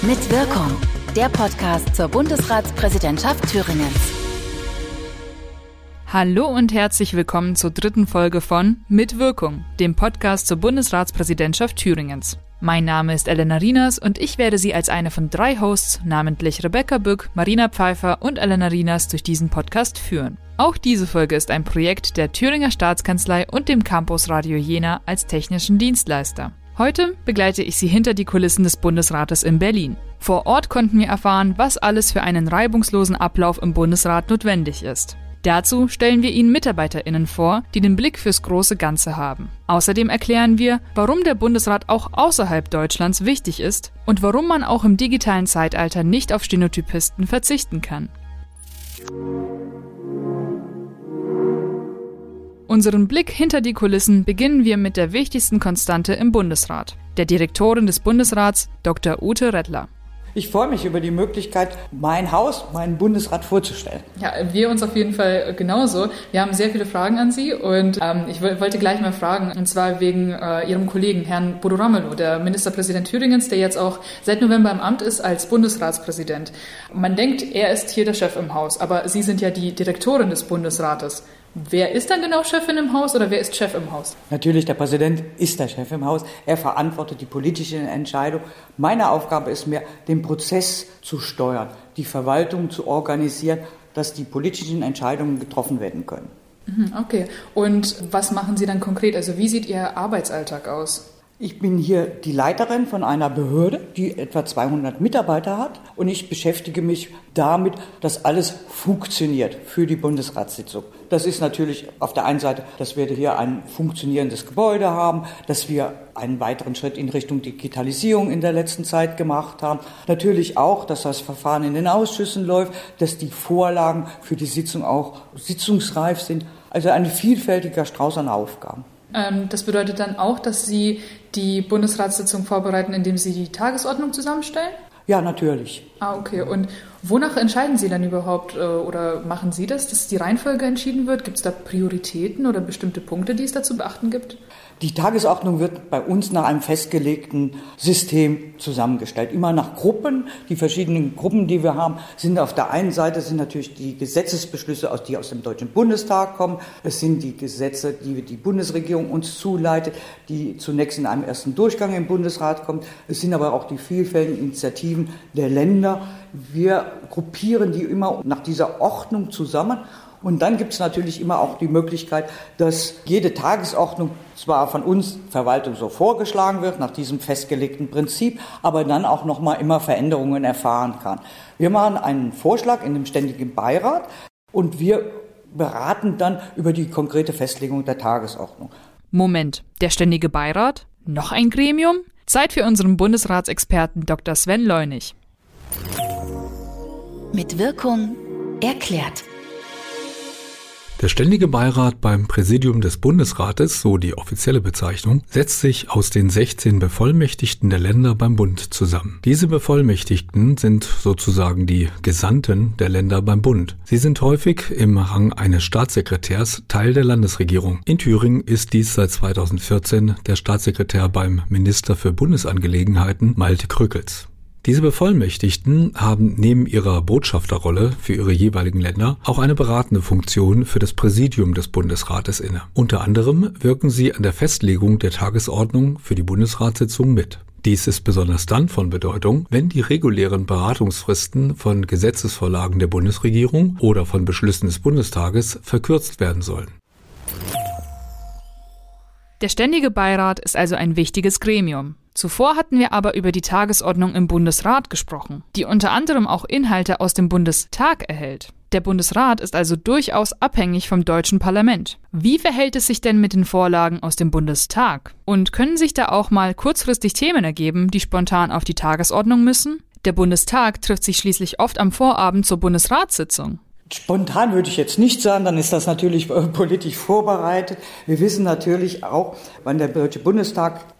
Mit Wirkung, der Podcast zur Bundesratspräsidentschaft Thüringens. Hallo und herzlich willkommen zur dritten Folge von Mit Wirkung, dem Podcast zur Bundesratspräsidentschaft Thüringens. Mein Name ist Elena Rinas und ich werde Sie als eine von 3 Hosts, namentlich Rebecca Bück, Marina Pfeiffer und Elena Rinas, durch diesen Podcast führen. Auch diese Folge ist ein Projekt der Thüringer Staatskanzlei und dem Campus Radio Jena als technischen Dienstleister. Heute begleite ich Sie hinter die Kulissen des Bundesrates in Berlin. Vor Ort konnten wir erfahren, was alles für einen reibungslosen Ablauf im Bundesrat notwendig ist. Dazu stellen wir Ihnen MitarbeiterInnen vor, die den Blick fürs große Ganze haben. Außerdem erklären wir, warum der Bundesrat auch außerhalb Deutschlands wichtig ist und warum man auch im digitalen Zeitalter nicht auf Stenotypisten verzichten kann. Unseren Blick hinter die Kulissen beginnen wir mit der wichtigsten Konstante im Bundesrat, der Direktorin des Bundesrats, Dr. Ute Rettler. Ich freue mich über die Möglichkeit, mein Haus, meinen Bundesrat vorzustellen. Ja, wir uns auf jeden Fall genauso. Wir haben sehr viele Fragen an Sie und ich wollte gleich mal fragen, und zwar wegen Ihrem Kollegen, Herrn Bodo Ramelow, der Ministerpräsident Thüringens, der jetzt auch seit November im Amt ist als Bundesratspräsident. Man denkt, er ist hier der Chef im Haus, aber Sie sind ja die Direktorin des Bundesrates. Wer ist dann genau Chefin im Haus oder wer ist Chef im Haus? Natürlich, der Präsident ist der Chef im Haus. Er verantwortet die politische Entscheidung. Meine Aufgabe ist mehr, den Prozess zu steuern, die Verwaltung zu organisieren, dass die politischen Entscheidungen getroffen werden können. Okay. Und was machen Sie dann konkret? Also wie sieht Ihr Arbeitsalltag aus? Ich bin hier die Leiterin von einer Behörde, die etwa 200 Mitarbeiter hat, und ich beschäftige mich damit, dass alles funktioniert für die Bundesratssitzung. Das ist natürlich auf der einen Seite, dass wir hier ein funktionierendes Gebäude haben, dass wir einen weiteren Schritt in Richtung Digitalisierung in der letzten Zeit gemacht haben. Natürlich auch, dass das Verfahren in den Ausschüssen läuft, dass die Vorlagen für die Sitzung auch sitzungsreif sind. Also ein vielfältiger Strauß an Aufgaben. Das bedeutet dann auch, dass Sie die Bundesratssitzung vorbereiten, indem Sie die Tagesordnung zusammenstellen? Ja, natürlich. Okay. Und wonach entscheiden Sie dann überhaupt oder machen Sie das, dass die Reihenfolge entschieden wird? Gibt es da Prioritäten oder bestimmte Punkte, die es da zu beachten gibt? Die Tagesordnung wird bei uns nach einem festgelegten System zusammengestellt. Immer nach Gruppen. Die verschiedenen Gruppen, die wir haben, sind auf der einen Seite sind natürlich die Gesetzesbeschlüsse, die aus dem Deutschen Bundestag kommen. Es sind die Gesetze, die die Bundesregierung uns zuleitet, die zunächst in einem ersten Durchgang im Bundesrat kommen. Es sind aber auch die vielfältigen Initiativen der Länder. Wir gruppieren die immer nach dieser Ordnung zusammen. Und dann gibt es natürlich immer auch die Möglichkeit, dass jede Tagesordnung zwar von uns Verwaltung so vorgeschlagen wird, nach diesem festgelegten Prinzip, aber dann auch nochmal immer Veränderungen erfahren kann. Wir machen einen Vorschlag in dem Ständigen Beirat und wir beraten dann über die konkrete Festlegung der Tagesordnung. Moment, der Ständige Beirat? Noch ein Gremium? Zeit für unseren Bundesratsexperten Dr. Sven Leunig. Mit Wirkung erklärt. Der Ständige Beirat beim Präsidium des Bundesrates, so die offizielle Bezeichnung, setzt sich aus den 16 Bevollmächtigten der Länder beim Bund zusammen. Diese Bevollmächtigten sind sozusagen die Gesandten der Länder beim Bund. Sie sind häufig im Rang eines Staatssekretärs Teil der Landesregierung. In Thüringen ist dies seit 2014 der Staatssekretär beim Minister für Bundesangelegenheiten Malte Krückels. Diese Bevollmächtigten haben neben ihrer Botschafterrolle für ihre jeweiligen Länder auch eine beratende Funktion für das Präsidium des Bundesrates inne. Unter anderem wirken sie an der Festlegung der Tagesordnung für die Bundesratssitzung mit. Dies ist besonders dann von Bedeutung, wenn die regulären Beratungsfristen von Gesetzesvorlagen der Bundesregierung oder von Beschlüssen des Bundestages verkürzt werden sollen. Der Ständige Beirat ist also ein wichtiges Gremium. Zuvor hatten wir aber über die Tagesordnung im Bundesrat gesprochen, die unter anderem auch Inhalte aus dem Bundestag erhält. Der Bundesrat ist also durchaus abhängig vom deutschen Parlament. Wie verhält es sich denn mit den Vorlagen aus dem Bundestag? Und können sich da auch mal kurzfristig Themen ergeben, die spontan auf die Tagesordnung müssen? Der Bundestag trifft sich schließlich oft am Vorabend zur Bundesratssitzung. Spontan würde ich jetzt nicht sagen, dann ist das natürlich politisch vorbereitet. Wir wissen natürlich auch, wann der Deutsche Bundestag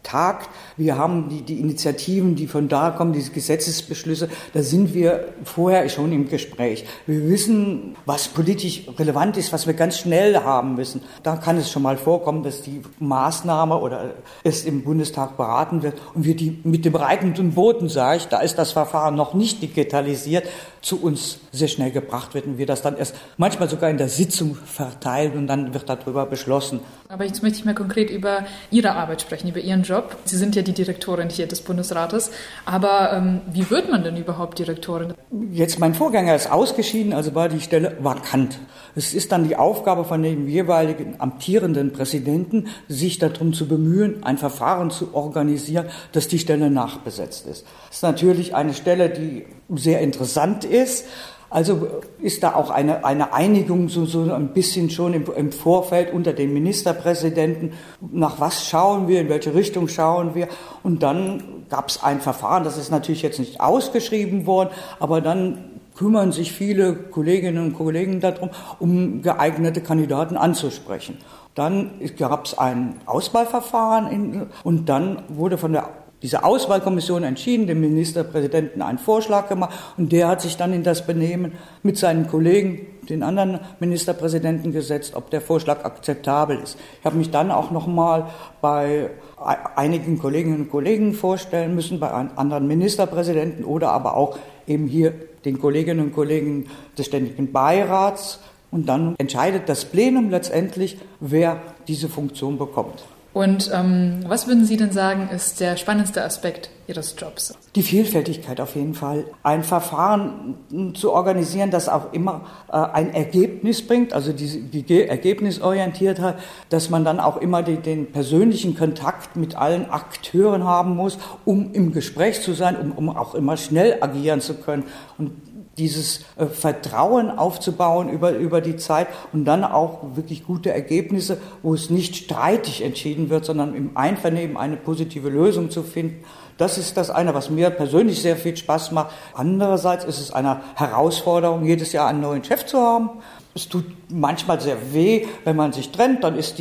tagt. Wir haben die Initiativen, die von da kommen, diese Gesetzesbeschlüsse, da sind wir vorher schon im Gespräch. Wir wissen, was politisch relevant ist, was wir ganz schnell haben müssen. Da kann es schon mal vorkommen, dass die Maßnahme oder es im Bundestag beraten wird und wir die mit dem reitenden Boten, sage ich, da ist das Verfahren noch nicht digitalisiert, zu uns sehr schnell gebracht wird und wir das dann erst manchmal sogar in der Sitzung verteilen und dann wird darüber beschlossen. Aber jetzt möchte ich mal konkret über Ihre Arbeit sprechen, über Ihren Job. Sie sind ja die Direktorin hier des Bundesrates. Aber wie wird man denn überhaupt Direktorin? Jetzt, mein Vorgänger ist ausgeschieden, also war die Stelle vakant. Es ist dann die Aufgabe von dem jeweiligen amtierenden Präsidenten, sich darum zu bemühen, ein Verfahren zu organisieren, dass die Stelle nachbesetzt ist. Das ist natürlich eine Stelle, die sehr interessant ist. Also ist da auch eine Einigung so ein bisschen schon im Vorfeld unter den Ministerpräsidenten. Nach was schauen wir, in welche Richtung schauen wir? Und dann gab es ein Verfahren, das ist natürlich jetzt nicht ausgeschrieben worden, aber dann kümmern sich viele Kolleginnen und Kollegen darum, um geeignete Kandidaten anzusprechen. Dann gab es ein Auswahlverfahren und dann wurde von dieser Auswahlkommission entschieden, dem Ministerpräsidenten einen Vorschlag gemacht und der hat sich dann in das Benehmen mit seinen Kollegen, den anderen Ministerpräsidenten gesetzt, ob der Vorschlag akzeptabel ist. Ich habe mich dann auch noch mal bei einigen Kolleginnen und Kollegen vorstellen müssen, bei anderen Ministerpräsidenten oder aber auch eben hier den Kolleginnen und Kollegen des Ständigen Beirats und dann entscheidet das Plenum letztendlich, wer diese Funktion bekommt. Und was würden Sie denn sagen, ist der spannendste Aspekt Ihres Jobs? Die Vielfältigkeit auf jeden Fall. Ein Verfahren zu organisieren, das auch immer ein Ergebnis bringt, also die Ergebnisorientiertheit, dass man dann auch immer den persönlichen Kontakt mit allen Akteuren haben muss, um im Gespräch zu sein, um auch immer schnell agieren zu können. Und dieses Vertrauen aufzubauen über die Zeit und dann auch wirklich gute Ergebnisse, wo es nicht streitig entschieden wird, sondern im Einvernehmen eine positive Lösung zu finden. Das ist das eine, was mir persönlich sehr viel Spaß macht. Andererseits ist es eine Herausforderung, jedes Jahr einen neuen Chef zu haben. Es tut manchmal sehr weh, wenn man sich trennt, dann es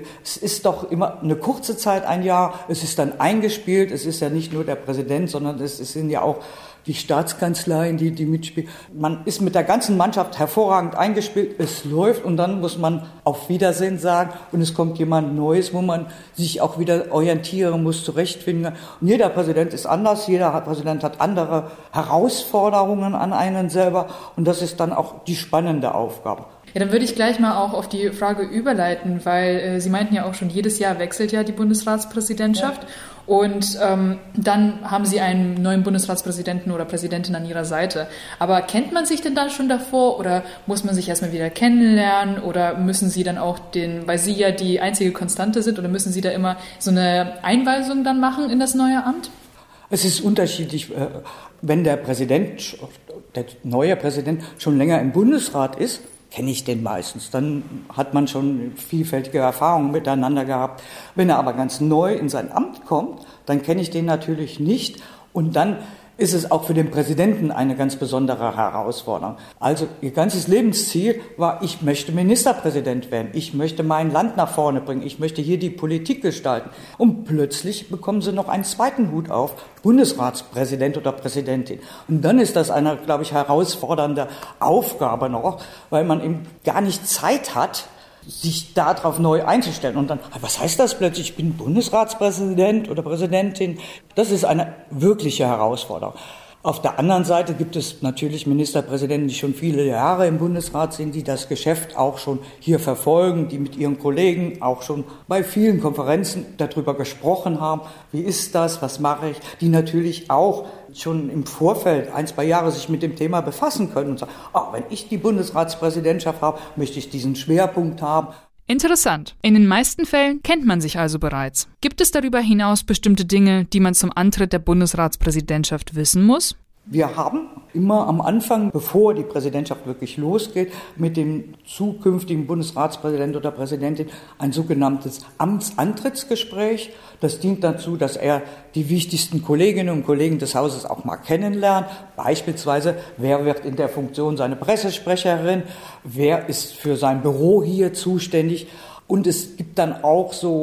ist doch immer eine kurze Zeit, ein Jahr, es ist dann eingespielt, es ist ja nicht nur der Präsident, sondern es sind ja auch die Staatskanzleien, die mitspielen. Man ist mit der ganzen Mannschaft hervorragend eingespielt, es läuft und dann muss man auf Wiedersehen sagen und es kommt jemand Neues, wo man sich auch wieder orientieren muss, zurechtfinden. Und jeder Präsident ist anders, jeder Präsident hat andere Herausforderungen an einen selber und das ist dann auch die spannende Aufgabe. Ja, dann würde ich gleich mal auch auf die Frage überleiten, weil Sie meinten ja auch schon, jedes Jahr wechselt ja die Bundesratspräsidentschaft. Ja. Und dann haben Sie einen neuen Bundesratspräsidenten oder Präsidentin an Ihrer Seite. Aber kennt man sich denn da schon davor oder muss man sich erstmal wieder kennenlernen oder müssen Sie dann auch weil Sie ja die einzige Konstante sind, oder müssen Sie da immer so eine Einweisung dann machen in das neue Amt? Es ist unterschiedlich, wenn der neue Präsident schon länger im Bundesrat ist, kenne ich den meistens. Dann hat man schon vielfältige Erfahrungen miteinander gehabt. Wenn er aber ganz neu in sein Amt kommt, dann kenne ich den natürlich nicht. Und dann ist es auch für den Präsidenten eine ganz besondere Herausforderung. Also ihr ganzes Lebensziel war, ich möchte Ministerpräsident werden, ich möchte mein Land nach vorne bringen, ich möchte hier die Politik gestalten. Und plötzlich bekommen sie noch einen zweiten Hut auf, Bundesratspräsident oder Präsidentin. Und dann ist das eine, glaube ich, herausfordernde Aufgabe noch, weil man eben gar nicht Zeit hat, sich darauf neu einzustellen. Und dann, was heißt das plötzlich? Ich bin Bundesratspräsident oder Präsidentin. Das ist eine wirkliche Herausforderung. Auf der anderen Seite gibt es natürlich Ministerpräsidenten, die schon viele Jahre im Bundesrat sind, die das Geschäft auch schon hier verfolgen, die mit ihren Kollegen auch schon bei vielen Konferenzen darüber gesprochen haben. Wie ist das? Was mache ich? Die natürlich auch schon im Vorfeld 1-2 Jahre sich mit dem Thema befassen können und sagen, wenn ich die Bundesratspräsidentschaft habe, möchte ich diesen Schwerpunkt haben. Interessant. In den meisten Fällen kennt man sich also bereits. Gibt es darüber hinaus bestimmte Dinge, die man zum Antritt der Bundesratspräsidentschaft wissen muss? Wir haben immer am Anfang, bevor die Präsidentschaft wirklich losgeht, mit dem zukünftigen Bundesratspräsident oder Präsidentin ein sogenanntes Amtsantrittsgespräch. Das dient dazu, dass er die wichtigsten Kolleginnen und Kollegen des Hauses auch mal kennenlernt. Beispielsweise, wer wird in der Funktion seine Pressesprecherin, wer ist für sein Büro hier zuständig. Und es gibt dann auch so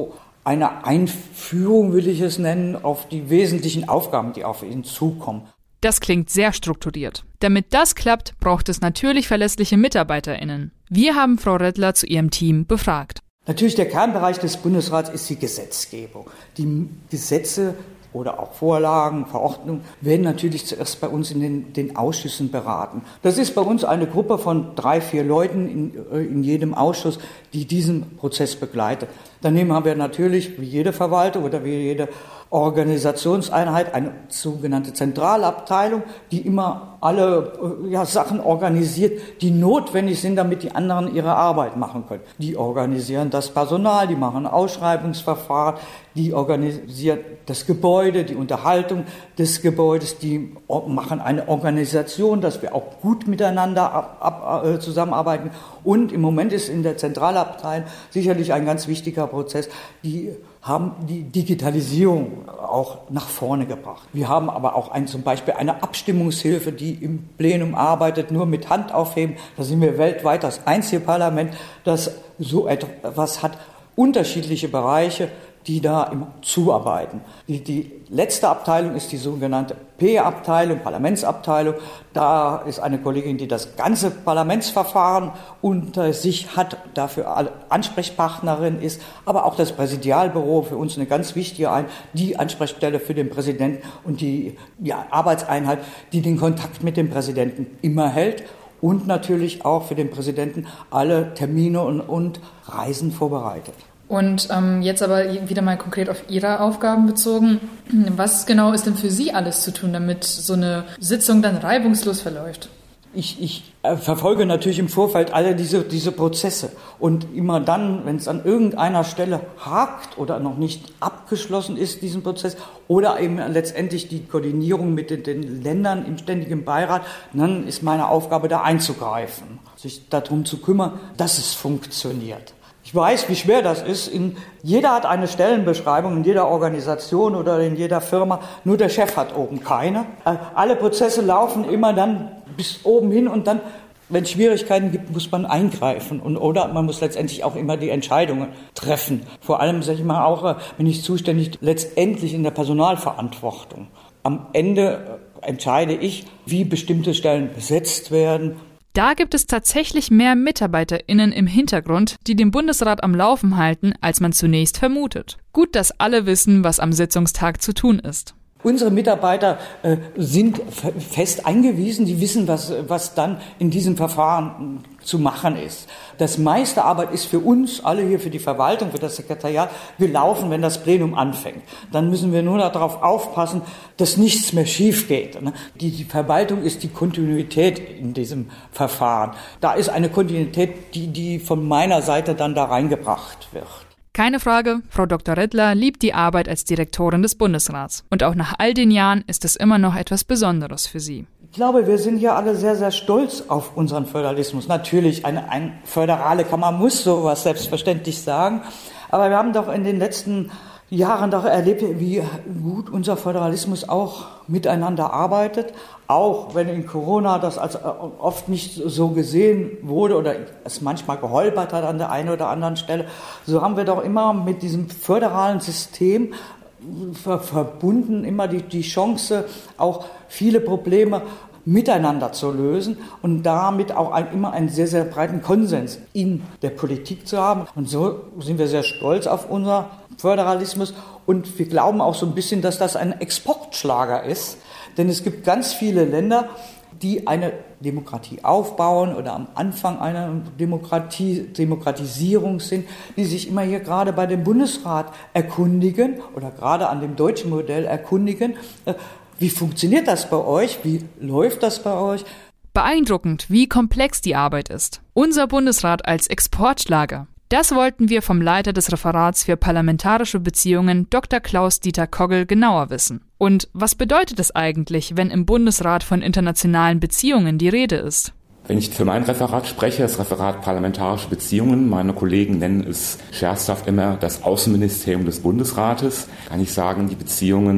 eine Einführung, will ich es nennen, auf die wesentlichen Aufgaben, die auf ihn zukommen. Das klingt sehr strukturiert. Damit das klappt, braucht es natürlich verlässliche MitarbeiterInnen. Wir haben Frau Redler zu ihrem Team befragt. Natürlich, der Kernbereich des Bundesrats ist die Gesetzgebung. Die Gesetze oder auch Vorlagen, Verordnungen werden natürlich zuerst bei uns in den Ausschüssen beraten. Das ist bei uns eine Gruppe von 3-4 Leuten in jedem Ausschuss, die diesen Prozess begleitet. Daneben haben wir natürlich, wie jede Verwaltung oder wie jede Organisationseinheit, eine sogenannte Zentralabteilung, die immer alle Sachen organisiert, die notwendig sind, damit die anderen ihre Arbeit machen können. Die organisieren das Personal, die machen Ausschreibungsverfahren, die organisieren das Gebäude, die Unterhaltung des Gebäudes, die machen eine Organisation, dass wir auch gut miteinander zusammenarbeiten. Und im Moment ist in der Zentralabteilung sicherlich ein ganz wichtiger Prozess, die haben die Digitalisierung auch nach vorne gebracht. Wir haben aber auch zum Beispiel eine Abstimmungshilfe, die im Plenum arbeitet, nur mit Hand aufheben. Da sind wir weltweit das einzige Parlament, das so etwas hat, unterschiedliche Bereiche, die da immer zuarbeiten. Die letzte Abteilung ist die sogenannte P-Abteilung, Parlamentsabteilung. Da ist eine Kollegin, die das ganze Parlamentsverfahren unter sich hat, dafür alle Ansprechpartnerin ist, aber auch das Präsidialbüro für uns eine ganz wichtige die Ansprechstelle für den Präsidenten und die Arbeitseinheit, die den Kontakt mit dem Präsidenten immer hält und natürlich auch für den Präsidenten alle Termine und Reisen vorbereitet. Und jetzt aber wieder mal konkret auf Ihre Aufgaben bezogen. Was genau ist denn für Sie alles zu tun, damit so eine Sitzung dann reibungslos verläuft? Ich verfolge natürlich im Vorfeld alle diese Prozesse. Und immer dann, wenn es an irgendeiner Stelle hakt oder noch nicht abgeschlossen ist, diesen Prozess, oder eben letztendlich die Koordinierung mit den Ländern im Ständigen Beirat, dann ist meine Aufgabe, da einzugreifen, sich darum zu kümmern, dass es funktioniert. Ich weiß, wie schwer das ist. Jeder hat eine Stellenbeschreibung in jeder Organisation oder in jeder Firma. Nur der Chef hat oben keine. Alle Prozesse laufen immer dann bis oben hin und dann, wenn es Schwierigkeiten gibt, muss man eingreifen oder man muss letztendlich auch immer die Entscheidungen treffen. Vor allem, sage ich mal, auch bin ich zuständig letztendlich in der Personalverantwortung. Am Ende entscheide ich, wie bestimmte Stellen besetzt werden. Da gibt es tatsächlich mehr MitarbeiterInnen im Hintergrund, die den Bundesrat am Laufen halten, als man zunächst vermutet. Gut, dass alle wissen, was am Sitzungstag zu tun ist. Unsere Mitarbeiter sind fest eingewiesen, die wissen, was dann in diesem Verfahren zu machen ist. Das meiste Arbeit ist für uns, alle hier für die Verwaltung, für das Sekretariat, gelaufen, wenn das Plenum anfängt. Dann müssen wir nur darauf aufpassen, dass nichts mehr schief geht. Die Verwaltung ist die Kontinuität in diesem Verfahren. Da ist eine Kontinuität, die von meiner Seite dann da reingebracht wird. Keine Frage, Frau Dr. Redler liebt die Arbeit als Direktorin des Bundesrats. Und auch nach all den Jahren ist es immer noch etwas Besonderes für Sie. Ich glaube, wir sind hier alle sehr, sehr stolz auf unseren Föderalismus. Natürlich, eine föderale Kammer muss sowas selbstverständlich sagen. Aber wir haben doch in den letzten Jahren doch erlebt, wie gut unser Föderalismus auch miteinander arbeitet. Auch wenn in Corona das als oft nicht so gesehen wurde oder es manchmal geholpert hat an der einen oder anderen Stelle, so haben wir doch immer mit diesem föderalen System verbunden immer die Chance, auch viele Probleme miteinander zu lösen und damit auch immer einen sehr, sehr breiten Konsens in der Politik zu haben. Und so sind wir sehr stolz auf unser Föderalismus und wir glauben auch so ein bisschen, dass das ein Exportschlager ist, denn es gibt ganz viele Länder, die eine Demokratie aufbauen oder am Anfang einer Demokratisierung sind, die sich immer hier gerade bei dem Bundesrat erkundigen oder gerade an dem deutschen Modell erkundigen. Wie funktioniert das bei euch? Wie läuft das bei euch? Beeindruckend, wie komplex die Arbeit ist. Unser Bundesrat als Exportschlager. Das wollten wir vom Leiter des Referats für Parlamentarische Beziehungen, Dr. Klaus-Dieter Koggel, genauer wissen. Und was bedeutet es eigentlich, wenn im Bundesrat von internationalen Beziehungen die Rede ist? Wenn ich für mein Referat spreche, das Referat Parlamentarische Beziehungen, meine Kollegen nennen es scherzhaft immer das Außenministerium des Bundesrates, kann ich sagen, die Beziehungen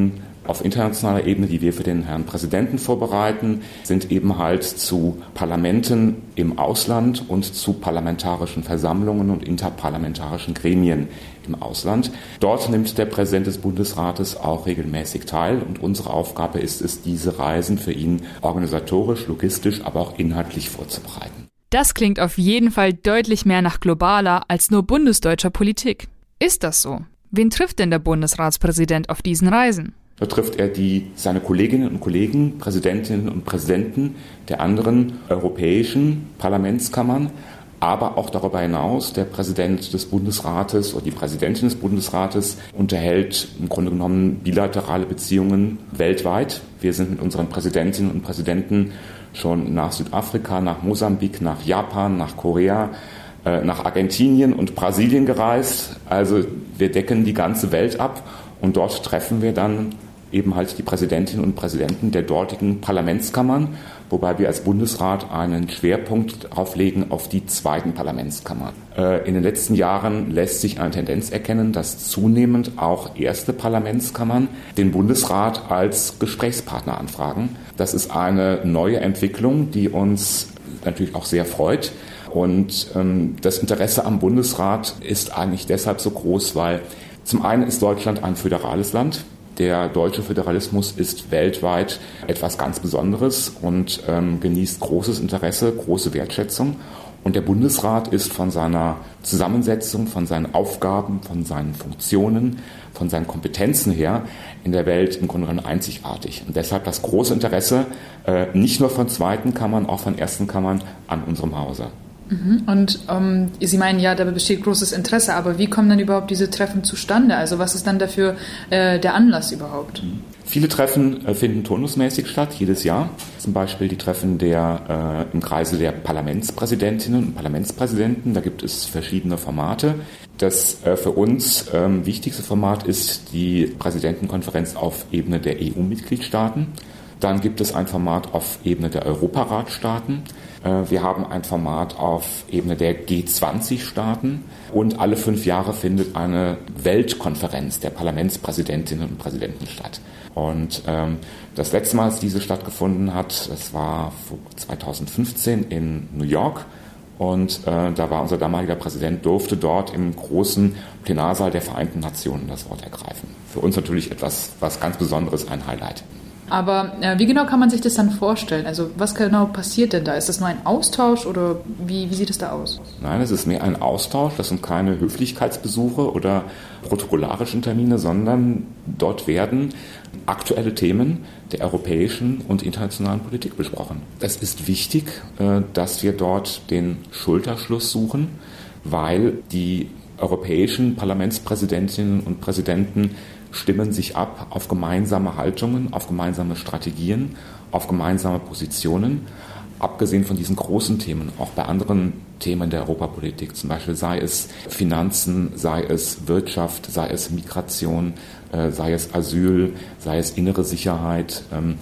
auf internationaler Ebene, die wir für den Herrn Präsidenten vorbereiten, sind eben halt zu Parlamenten im Ausland und zu parlamentarischen Versammlungen und interparlamentarischen Gremien im Ausland. Dort nimmt der Präsident des Bundesrates auch regelmäßig teil und unsere Aufgabe ist es, diese Reisen für ihn organisatorisch, logistisch, aber auch inhaltlich vorzubereiten. Das klingt auf jeden Fall deutlich mehr nach globaler als nur bundesdeutscher Politik. Ist das so? Wen trifft denn der Bundesratspräsident auf diesen Reisen? Da trifft er seine Kolleginnen und Kollegen, Präsidentinnen und Präsidenten der anderen europäischen Parlamentskammern, aber auch darüber hinaus der Präsident des Bundesrates oder die Präsidentin des Bundesrates unterhält im Grunde genommen bilaterale Beziehungen weltweit. Wir sind mit unseren Präsidentinnen und Präsidenten schon nach Südafrika, nach Mosambik, nach Japan, nach Korea, nach Argentinien und Brasilien gereist. Also wir decken die ganze Welt ab und dort treffen wir dann eben halt die Präsidentinnen und Präsidenten der dortigen Parlamentskammern, wobei wir als Bundesrat einen Schwerpunkt darauf legen auf die zweiten Parlamentskammern. In den letzten Jahren lässt sich eine Tendenz erkennen, dass zunehmend auch erste Parlamentskammern den Bundesrat als Gesprächspartner anfragen. Das ist eine neue Entwicklung, die uns natürlich auch sehr freut. Und das Interesse am Bundesrat ist eigentlich deshalb so groß, weil zum einen ist Deutschland ein föderales Land. Der deutsche Föderalismus ist weltweit etwas ganz Besonderes und genießt großes Interesse, große Wertschätzung. Und der Bundesrat ist von seiner Zusammensetzung, von seinen Aufgaben, von seinen Funktionen, von seinen Kompetenzen her in der Welt im Grunde genommen einzigartig. Und deshalb das große Interesse nicht nur von zweiten Kammern, auch von ersten Kammern an unserem Hause. Und Sie meinen ja, da besteht großes Interesse, aber wie kommen dann überhaupt diese Treffen zustande? Also was ist dann dafür der Anlass überhaupt? Viele Treffen finden turnusmäßig statt, jedes Jahr. Zum Beispiel die Treffen im Kreise der Parlamentspräsidentinnen und Parlamentspräsidenten. Da gibt es verschiedene Formate. Das für uns wichtigste Format ist die Präsidentenkonferenz auf Ebene der EU-Mitgliedstaaten. Dann gibt es ein Format auf Ebene der Europaratstaaten. Wir haben ein Format auf Ebene der G20-Staaten und alle 5 Jahre findet eine Weltkonferenz der Parlamentspräsidentinnen und Präsidenten statt. Und das letzte Mal, als diese stattgefunden hat, das war 2015 in New York. Und da war unser damaliger Präsident, durfte dort im großen Plenarsaal der Vereinten Nationen das Wort ergreifen. Für uns natürlich was ganz Besonderes, ein Highlight. Aber wie genau kann man sich das dann vorstellen? Also was genau passiert denn da? Ist das nur ein Austausch oder wie sieht es da aus? Nein, es ist mehr ein Austausch. Das sind keine Höflichkeitsbesuche oder protokollarischen Termine, sondern dort werden aktuelle Themen der europäischen und internationalen Politik besprochen. Es ist wichtig, dass wir dort den Schulterschluss suchen, weil die europäischen Parlamentspräsidentinnen und Präsidenten stimmen sich ab auf gemeinsame Haltungen, auf gemeinsame Strategien, auf gemeinsame Positionen. Abgesehen von diesen großen Themen, auch bei anderen Themen der Europapolitik, zum Beispiel sei es Finanzen, sei es Wirtschaft, sei es Migration, sei es Asyl, sei es innere Sicherheit.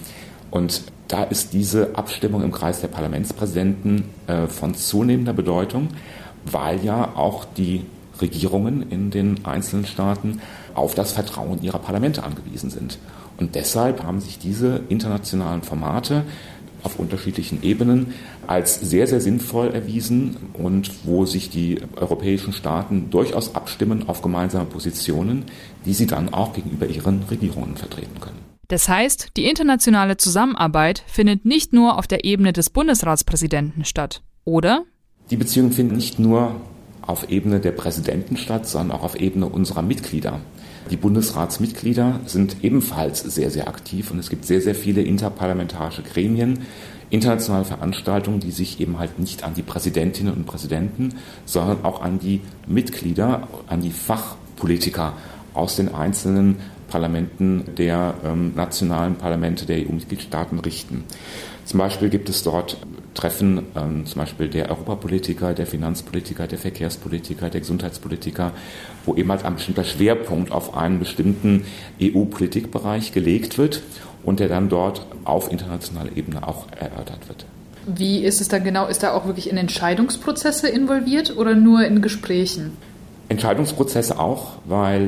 Und da ist diese Abstimmung im Kreis der Parlamentspräsidenten von zunehmender Bedeutung, weil ja auch die Regierungen in den einzelnen Staaten auf das Vertrauen ihrer Parlamente angewiesen sind. Und deshalb haben sich diese internationalen Formate auf unterschiedlichen Ebenen als sehr, sehr sinnvoll erwiesen und wo sich die europäischen Staaten durchaus abstimmen auf gemeinsame Positionen, die sie dann auch gegenüber ihren Regierungen vertreten können. Das heißt, die internationale Zusammenarbeit findet nicht nur auf der Ebene des Bundesratspräsidenten statt, oder? Die Beziehungen finden nicht nur auf Ebene der Präsidenten statt, sondern auch auf Ebene unserer Mitglieder. Die Bundesratsmitglieder sind ebenfalls sehr, sehr aktiv und es gibt sehr, sehr viele interparlamentarische Gremien, internationale Veranstaltungen, die sich eben halt nicht an die Präsidentinnen und Präsidenten, sondern auch an die Mitglieder, an die Fachpolitiker aus den einzelnen Parlamenten der nationalen Parlamente der EU-Mitgliedstaaten richten. Zum Beispiel gibt es dort Treffen, zum Beispiel der Europapolitiker, der Finanzpolitiker, der Verkehrspolitiker, der Gesundheitspolitiker, wo eben halt ein bestimmter Schwerpunkt auf einen bestimmten EU-Politikbereich gelegt wird und der dann dort auf internationaler Ebene auch erörtert wird. Wie ist es dann genau? Ist da auch wirklich in Entscheidungsprozesse involviert oder nur in Gesprächen? Entscheidungsprozesse auch, weil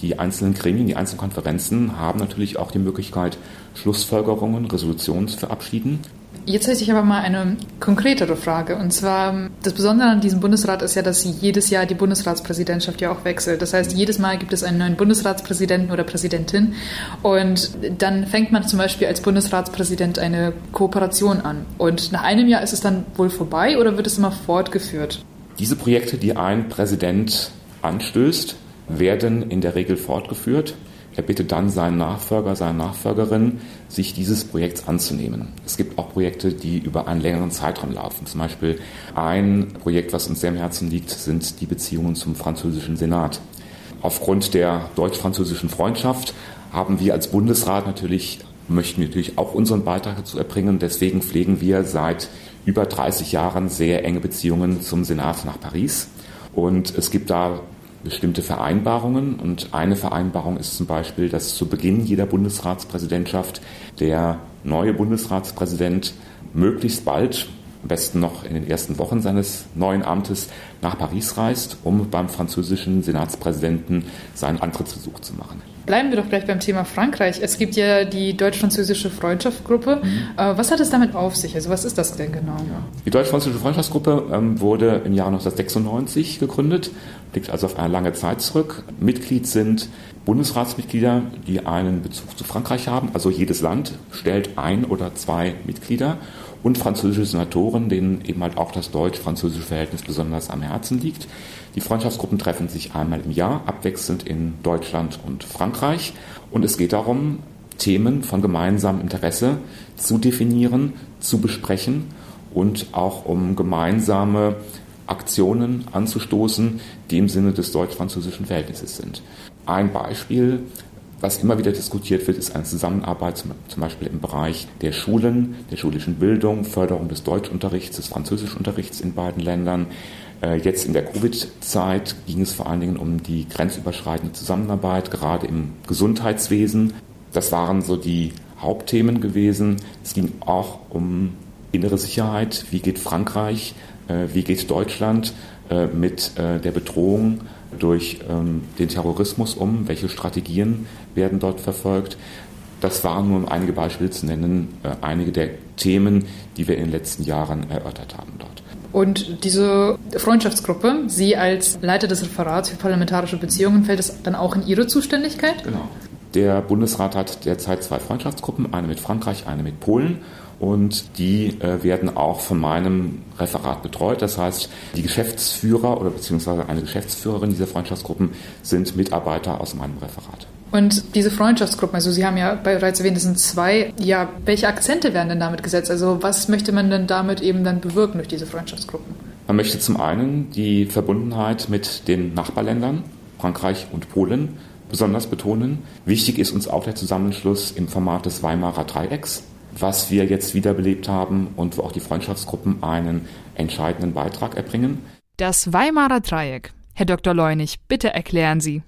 die einzelnen Gremien, die einzelnen Konferenzen haben natürlich auch die Möglichkeit, Schlussfolgerungen, Resolutionen zu verabschieden. Jetzt hätte ich aber mal eine konkretere Frage. Und zwar, das Besondere an diesem Bundesrat ist ja, dass jedes Jahr die Bundesratspräsidentschaft ja auch wechselt. Das heißt, jedes Mal gibt es einen neuen Bundesratspräsidenten oder Präsidentin. Und dann fängt man zum Beispiel als Bundesratspräsident eine Kooperation an. Und nach einem Jahr ist es dann wohl vorbei oder wird es immer fortgeführt? Diese Projekte, die ein Präsident anstößt, werden in der Regel fortgeführt. Er bittet dann seinen Nachfolger, seine Nachfolgerin, sich dieses Projekts anzunehmen. Es gibt auch Projekte, die über einen längeren Zeitraum laufen. Zum Beispiel ein Projekt, was uns sehr am Herzen liegt, sind die Beziehungen zum französischen Senat. Aufgrund der deutsch-französischen Freundschaft haben wir als Bundesrat möchten wir natürlich auch unseren Beitrag dazu erbringen. Deswegen pflegen wir seit über 30 Jahren sehr enge Beziehungen zum Senat nach Paris. Und es gibt da bestimmte Vereinbarungen und eine Vereinbarung ist zum Beispiel, dass zu Beginn jeder Bundesratspräsidentschaft der neue Bundesratspräsident möglichst bald, am besten noch in den ersten Wochen seines neuen Amtes, nach Paris reist, um beim französischen Senatspräsidenten seinen Antrittsbesuch zu machen. Bleiben wir doch gleich beim Thema Frankreich. Es gibt ja die deutsch-französische Freundschaftsgruppe. Was hat es damit auf sich? Also was ist das denn genau? Die deutsch-französische Freundschaftsgruppe wurde im Jahr 1996 gegründet, liegt also auf eine lange Zeit zurück. Mitglied sind Bundesratsmitglieder, die einen Bezug zu Frankreich haben. Also jedes Land stellt 1 oder 2 Mitglieder und französische Senatoren, denen eben halt auch das deutsch-französische Verhältnis besonders am Herzen liegt. Die Freundschaftsgruppen treffen sich einmal im Jahr, abwechselnd in Deutschland und Frankreich. Und es geht darum, Themen von gemeinsamem Interesse zu definieren, zu besprechen und auch um gemeinsame Aktionen anzustoßen, die im Sinne des deutsch-französischen Verhältnisses sind. Ein Beispiel, was immer wieder diskutiert wird, ist eine Zusammenarbeit zum Beispiel im Bereich der Schulen, der schulischen Bildung, Förderung des Deutschunterrichts, des Französischunterrichts in beiden Ländern. Jetzt in der Covid-Zeit ging es vor allen Dingen um die grenzüberschreitende Zusammenarbeit, gerade im Gesundheitswesen. Das waren so die Hauptthemen gewesen. Es ging auch um innere Sicherheit. Wie geht Frankreich, wie geht Deutschland mit der Bedrohung durch den Terrorismus um? Welche Strategien werden dort verfolgt? Das waren nur, um einige Beispiele zu nennen, einige der Themen, die wir in den letzten Jahren erörtert haben dort. Und diese Freundschaftsgruppe, Sie als Leiter des Referats für parlamentarische Beziehungen, fällt es dann auch in Ihre Zuständigkeit? Genau. Der Bundesrat hat derzeit 2 Freundschaftsgruppen, eine mit Frankreich, eine mit Polen. Und die werden auch von meinem Referat betreut. Das heißt, die Geschäftsführer oder beziehungsweise eine Geschäftsführerin dieser Freundschaftsgruppen sind Mitarbeiter aus meinem Referat. Und diese Freundschaftsgruppen, also Sie haben ja bereits erwähnt, es sind 2. Ja, welche Akzente werden denn damit gesetzt? Also was möchte man denn damit eben dann bewirken durch diese Freundschaftsgruppen? Man möchte zum einen die Verbundenheit mit den Nachbarländern, Frankreich und Polen, besonders betonen. Wichtig ist uns auch der Zusammenschluss im Format des Weimarer Dreiecks, was wir jetzt wiederbelebt haben und wo auch die Freundschaftsgruppen einen entscheidenden Beitrag erbringen. Das Weimarer Dreieck. Herr Dr. Leunig, bitte erklären Sie.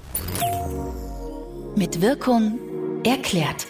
Mit Wirkung erklärt.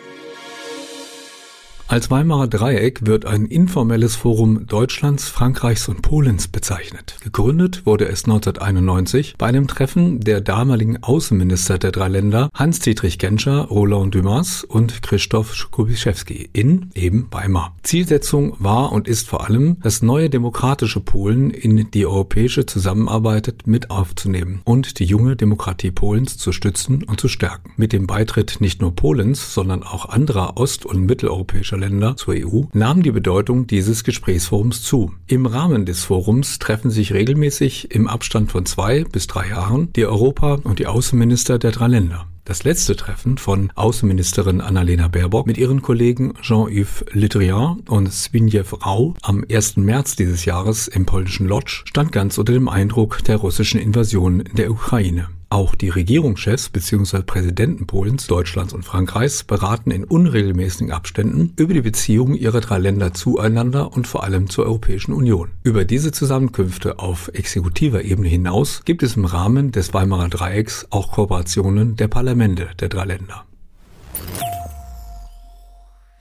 Als Weimarer Dreieck wird ein informelles Forum Deutschlands, Frankreichs und Polens bezeichnet. Gegründet wurde es 1991 bei einem Treffen der damaligen Außenminister der 3 Länder Hans-Dietrich Genscher, Roland Dumas und Krzysztof Skubiszewski in eben Weimar. Zielsetzung war und ist vor allem, das neue demokratische Polen in die europäische Zusammenarbeit mit aufzunehmen und die junge Demokratie Polens zu stützen und zu stärken. Mit dem Beitritt nicht nur Polens, sondern auch anderer ost- und mitteleuropäischer Länder zur EU nahm die Bedeutung dieses Gesprächsforums zu. Im Rahmen des Forums treffen sich regelmäßig im Abstand von 2 bis 3 Jahren die Europa- und die Außenminister der 3 Länder. Das letzte Treffen von Außenministerin Annalena Baerbock mit ihren Kollegen Jean-Yves Le Drian und Zbigniew Rau am 1. März dieses Jahres im polnischen Lodz stand ganz unter dem Eindruck der russischen Invasion in der Ukraine. Auch die Regierungschefs bzw. Präsidenten Polens, Deutschlands und Frankreichs beraten in unregelmäßigen Abständen über die Beziehungen ihrer 3 Länder zueinander und vor allem zur Europäischen Union. Über diese Zusammenkünfte auf exekutiver Ebene hinaus gibt es im Rahmen des Weimarer Dreiecks auch Kooperationen der Parlamente der 3 Länder.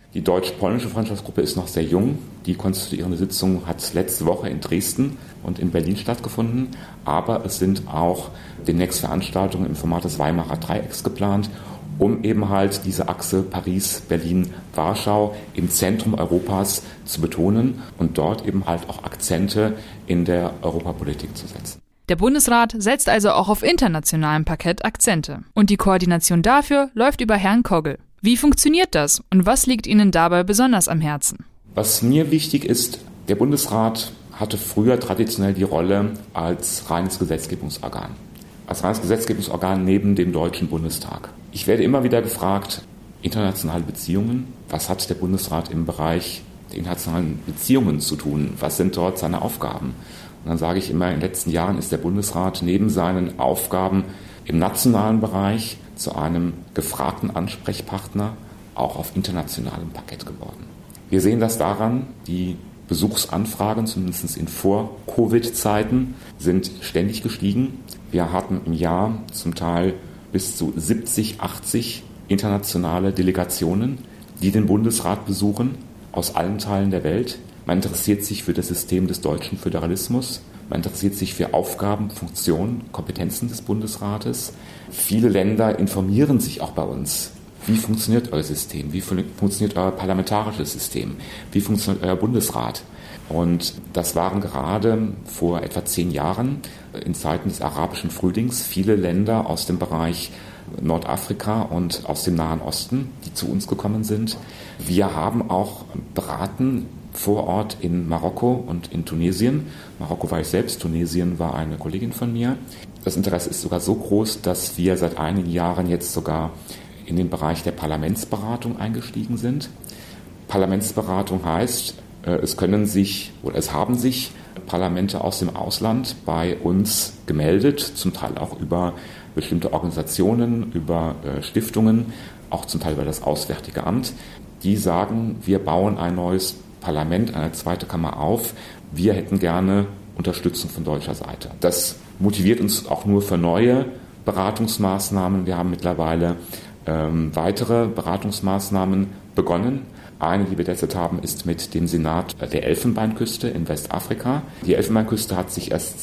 Die deutsch-polnische Freundschaftsgruppe ist noch sehr jung. Die konstituierende Sitzung hat letzte Woche in Dresden und in Berlin stattgefunden. Aber es sind auch demnächst Veranstaltungen im Format des Weimarer Dreiecks geplant, um eben halt diese Achse Paris, Berlin, Warschau im Zentrum Europas zu betonen und dort eben halt auch Akzente in der Europapolitik zu setzen. Der Bundesrat setzt also auch auf internationalem Parkett Akzente. Und die Koordination dafür läuft über Herrn Kogel. Wie funktioniert das und was liegt Ihnen dabei besonders am Herzen? Was mir wichtig ist, der Bundesrat hatte früher traditionell die Rolle als reines Gesetzgebungsorgan. Als reines Gesetzgebungsorgan neben dem Deutschen Bundestag. Ich werde immer wieder gefragt, internationale Beziehungen, was hat der Bundesrat im Bereich der internationalen Beziehungen zu tun? Was sind dort seine Aufgaben? Und dann sage ich immer, in den letzten Jahren ist der Bundesrat neben seinen Aufgaben im nationalen Bereich zu einem gefragten Ansprechpartner auch auf internationalem Parkett geworden. Wir sehen das daran, die Besuchsanfragen, zumindest in Vor-Covid-Zeiten, sind ständig gestiegen. Wir hatten im Jahr zum Teil bis zu 70, 80 internationale Delegationen, die den Bundesrat besuchen, aus allen Teilen der Welt. Man interessiert sich für das System des deutschen Föderalismus. Man interessiert sich für Aufgaben, Funktionen, Kompetenzen des Bundesrates. Viele Länder informieren sich auch bei uns. Wie funktioniert euer System? Wie funktioniert euer parlamentarisches System? Wie funktioniert euer Bundesrat? Und das waren gerade vor etwa 10 Jahren, in Zeiten des arabischen Frühlings, viele Länder aus dem Bereich Nordafrika und aus dem Nahen Osten, die zu uns gekommen sind. Wir haben auch beraten vor Ort in Marokko und in Tunesien. Marokko war ich selbst, Tunesien war eine Kollegin von mir. Das Interesse ist sogar so groß, dass wir seit einigen Jahren jetzt sogar in den Bereich der Parlamentsberatung eingestiegen sind. Parlamentsberatung heißt, es haben sich Parlamente aus dem Ausland bei uns gemeldet, zum Teil auch über bestimmte Organisationen, über Stiftungen, auch zum Teil über das Auswärtige Amt. Die sagen, wir bauen ein neues Parlament, eine zweite Kammer auf. Wir hätten gerne Unterstützung von deutscher Seite. Das motiviert uns auch nur für neue Beratungsmaßnahmen. Wir haben mittlerweile weitere Beratungsmaßnahmen begonnen. Eine, die wir derzeit haben, ist mit dem Senat der Elfenbeinküste in Westafrika. Die Elfenbeinküste hat sich erst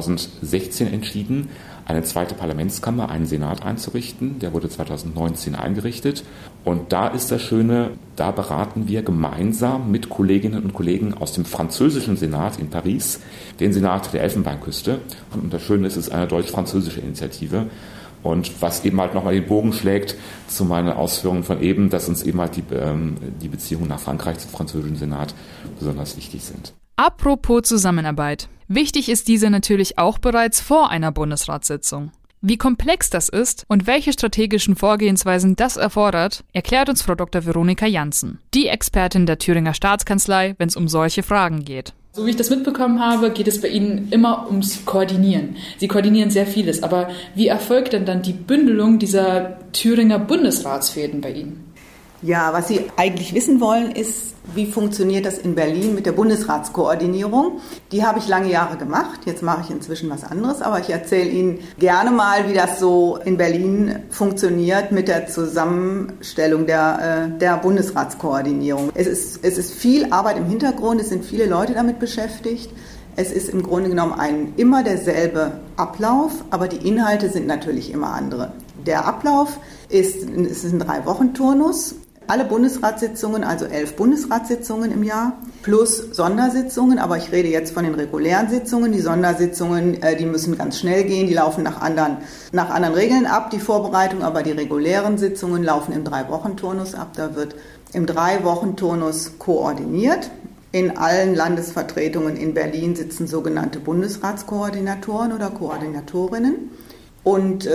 2016 entschieden, eine zweite Parlamentskammer, einen Senat einzurichten. Der wurde 2019 eingerichtet. Und da ist das Schöne, da beraten wir gemeinsam mit Kolleginnen und Kollegen aus dem französischen Senat in Paris, den Senat der Elfenbeinküste. Und das Schöne ist, es ist eine deutsch-französische Initiative. Und was eben halt nochmal den Bogen schlägt zu meinen Ausführungen von eben, dass uns eben halt die Beziehungen nach Frankreich zum französischen Senat besonders wichtig sind. Apropos Zusammenarbeit. Wichtig ist diese natürlich auch bereits vor einer Bundesratssitzung. Wie komplex das ist und welche strategischen Vorgehensweisen das erfordert, erklärt uns Frau Dr. Veronika Janssen, die Expertin der Thüringer Staatskanzlei, wenn es um solche Fragen geht. So wie ich das mitbekommen habe, geht es bei Ihnen immer ums Koordinieren. Sie koordinieren sehr vieles, aber wie erfolgt denn dann die Bündelung dieser Thüringer Bundesratsfäden bei Ihnen? Ja, was Sie eigentlich wissen wollen, ist, wie funktioniert das in Berlin mit der Bundesratskoordinierung? Die habe ich lange Jahre gemacht. Jetzt mache ich inzwischen was anderes, aber ich erzähle Ihnen gerne mal, wie das so in Berlin funktioniert mit der Zusammenstellung der Bundesratskoordinierung. Es ist viel Arbeit im Hintergrund, es sind viele Leute damit beschäftigt. Es ist im Grunde genommen immer derselbe Ablauf, aber die Inhalte sind natürlich immer andere. Der Ablauf ist ein 3-Wochen-Turnus. Alle Bundesratssitzungen, also 11 Bundesratssitzungen im Jahr, plus Sondersitzungen, aber ich rede jetzt von den regulären Sitzungen. Die Sondersitzungen, die müssen ganz schnell gehen, die laufen nach anderen Regeln ab, die Vorbereitung, aber die regulären Sitzungen laufen im 3-Wochen-Turnus ab. Da wird im 3-Wochen-Turnus koordiniert. In allen Landesvertretungen in Berlin sitzen sogenannte Bundesratskoordinatoren oder Koordinatorinnen. Und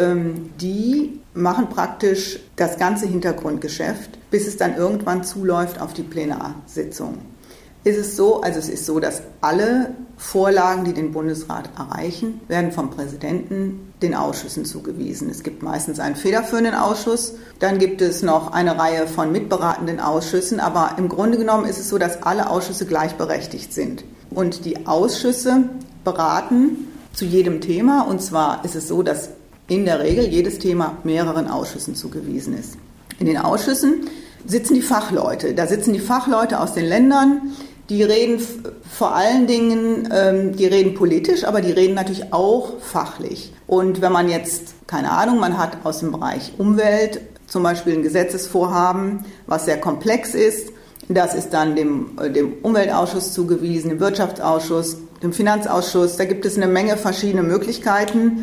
die machen praktisch das ganze Hintergrundgeschäft, bis es dann irgendwann zuläuft auf die Plenarsitzung. Es ist so, dass alle Vorlagen, die den Bundesrat erreichen, werden vom Präsidenten den Ausschüssen zugewiesen. Es gibt meistens einen federführenden Ausschuss, dann gibt es noch eine Reihe von mitberatenden Ausschüssen, aber im Grunde genommen ist es so, dass alle Ausschüsse gleichberechtigt sind. Und die Ausschüsse beraten zu jedem Thema, und zwar ist es so, dass in der Regel jedes Thema mehreren Ausschüssen zugewiesen ist. In den Ausschüssen sitzen die Fachleute. Da sitzen die Fachleute aus den Ländern, die reden vor allen Dingen, die reden politisch, aber die reden natürlich auch fachlich. Und wenn man jetzt, keine Ahnung, man hat aus dem Bereich Umwelt zum Beispiel ein Gesetzesvorhaben, was sehr komplex ist, das ist dann dem Umweltausschuss zugewiesen, dem Wirtschaftsausschuss, dem Finanzausschuss. Da gibt es eine Menge verschiedene Möglichkeiten.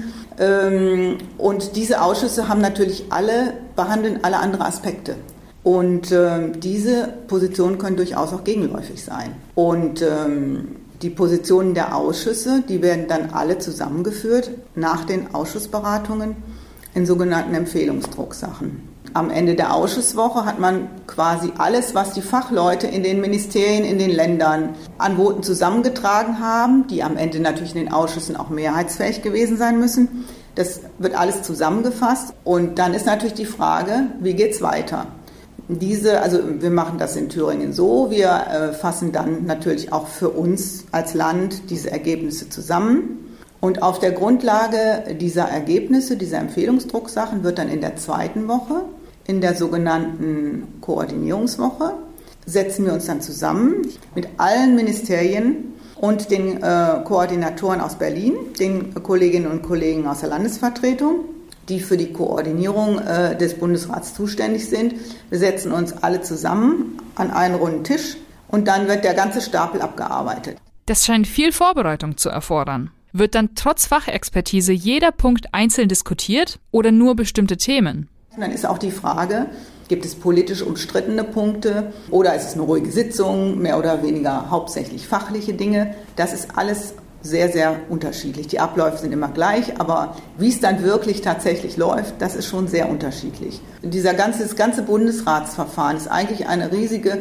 Und diese Ausschüsse haben natürlich behandeln alle andere Aspekte. Und diese Positionen können durchaus auch gegenläufig sein. Und die Positionen der Ausschüsse, die werden dann alle zusammengeführt nach den Ausschussberatungen in sogenannten Empfehlungsdrucksachen. Am Ende der Ausschusswoche hat man quasi alles, was die Fachleute in den Ministerien, in den Ländern an Voten zusammengetragen haben, die am Ende natürlich in den Ausschüssen auch mehrheitsfähig gewesen sein müssen. Das wird alles zusammengefasst und dann ist natürlich die Frage, wie geht's weiter? Wir machen das in Thüringen so, wir fassen dann natürlich auch für uns als Land diese Ergebnisse zusammen. Und auf der Grundlage dieser Ergebnisse, dieser Empfehlungsdrucksachen, wird dann in der zweiten Woche, in der sogenannten Koordinierungswoche, setzen wir uns dann zusammen mit allen Ministerien und den Koordinatoren aus Berlin, den Kolleginnen und Kollegen aus der Landesvertretung, die für die Koordinierung des Bundesrats zuständig sind. Wir setzen uns alle zusammen an einen runden Tisch und dann wird der ganze Stapel abgearbeitet. Das scheint viel Vorbereitung zu erfordern. Wird dann trotz Fachexpertise jeder Punkt einzeln diskutiert oder nur bestimmte Themen? Und dann ist auch die Frage, gibt es politisch umstrittene Punkte oder ist es eine ruhige Sitzung, mehr oder weniger hauptsächlich fachliche Dinge? Das ist alles sehr, sehr unterschiedlich. Die Abläufe sind immer gleich, aber wie es dann wirklich tatsächlich läuft, das ist schon sehr unterschiedlich. Das ganze Bundesratsverfahren ist eigentlich eine riesige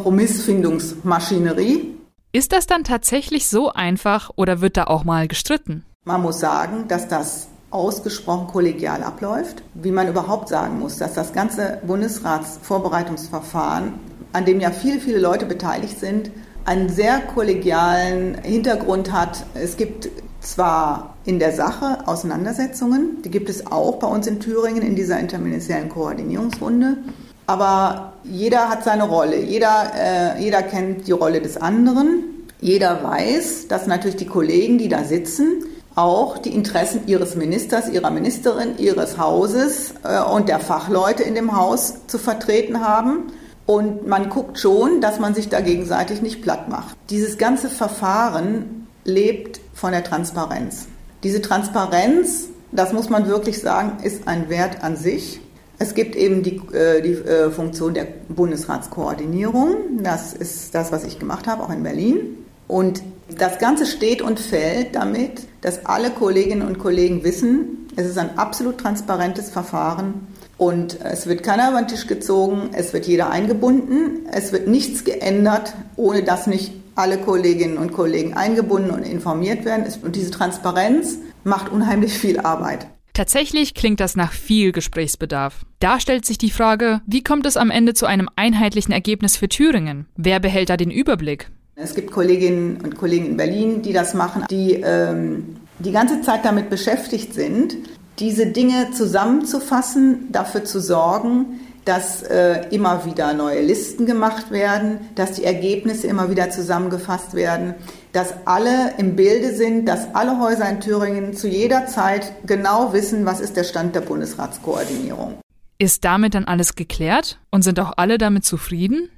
Kompromissfindungsmaschinerie. Ist das dann tatsächlich so einfach oder wird da auch mal gestritten? Man muss sagen, dass das ausgesprochen kollegial abläuft. Wie man überhaupt sagen muss, dass das ganze Bundesratsvorbereitungsverfahren, an dem ja viele, viele Leute beteiligt sind, einen sehr kollegialen Hintergrund hat. Es gibt zwar in der Sache Auseinandersetzungen, die gibt es auch bei uns in Thüringen in dieser interministeriellen Koordinierungsrunde, aber jeder hat seine Rolle, jeder kennt die Rolle des anderen, jeder weiß, dass natürlich die Kollegen, die da sitzen, auch die Interessen ihres Ministers, ihrer Ministerin, ihres Hauses und der Fachleute in dem Haus zu vertreten haben. Und man guckt schon, dass man sich da gegenseitig nicht platt macht. Dieses ganze Verfahren lebt von der Transparenz. Diese Transparenz, das muss man wirklich sagen, ist ein Wert an sich. Es gibt eben die Funktion der Bundesratskoordinierung. Das ist das, was ich gemacht habe, auch in Berlin. Und das Ganze steht und fällt damit, dass alle Kolleginnen und Kollegen wissen, es ist ein absolut transparentes Verfahren. Und es wird keiner über den Tisch gezogen, es wird jeder eingebunden, es wird nichts geändert, ohne dass nicht alle Kolleginnen und Kollegen eingebunden und informiert werden. Und diese Transparenz macht unheimlich viel Arbeit. Tatsächlich klingt das nach viel Gesprächsbedarf. Da stellt sich die Frage, wie kommt es am Ende zu einem einheitlichen Ergebnis für Thüringen? Wer behält da den Überblick? Es gibt Kolleginnen und Kollegen in Berlin, die das machen, die die ganze Zeit damit beschäftigt sind, diese Dinge zusammenzufassen, dafür zu sorgen, dass immer wieder neue Listen gemacht werden, dass die Ergebnisse immer wieder zusammengefasst werden, dass alle im Bilde sind, dass alle Häuser in Thüringen zu jeder Zeit genau wissen, was ist der Stand der Bundesratskoordinierung. Ist damit dann alles geklärt und sind auch alle damit zufrieden?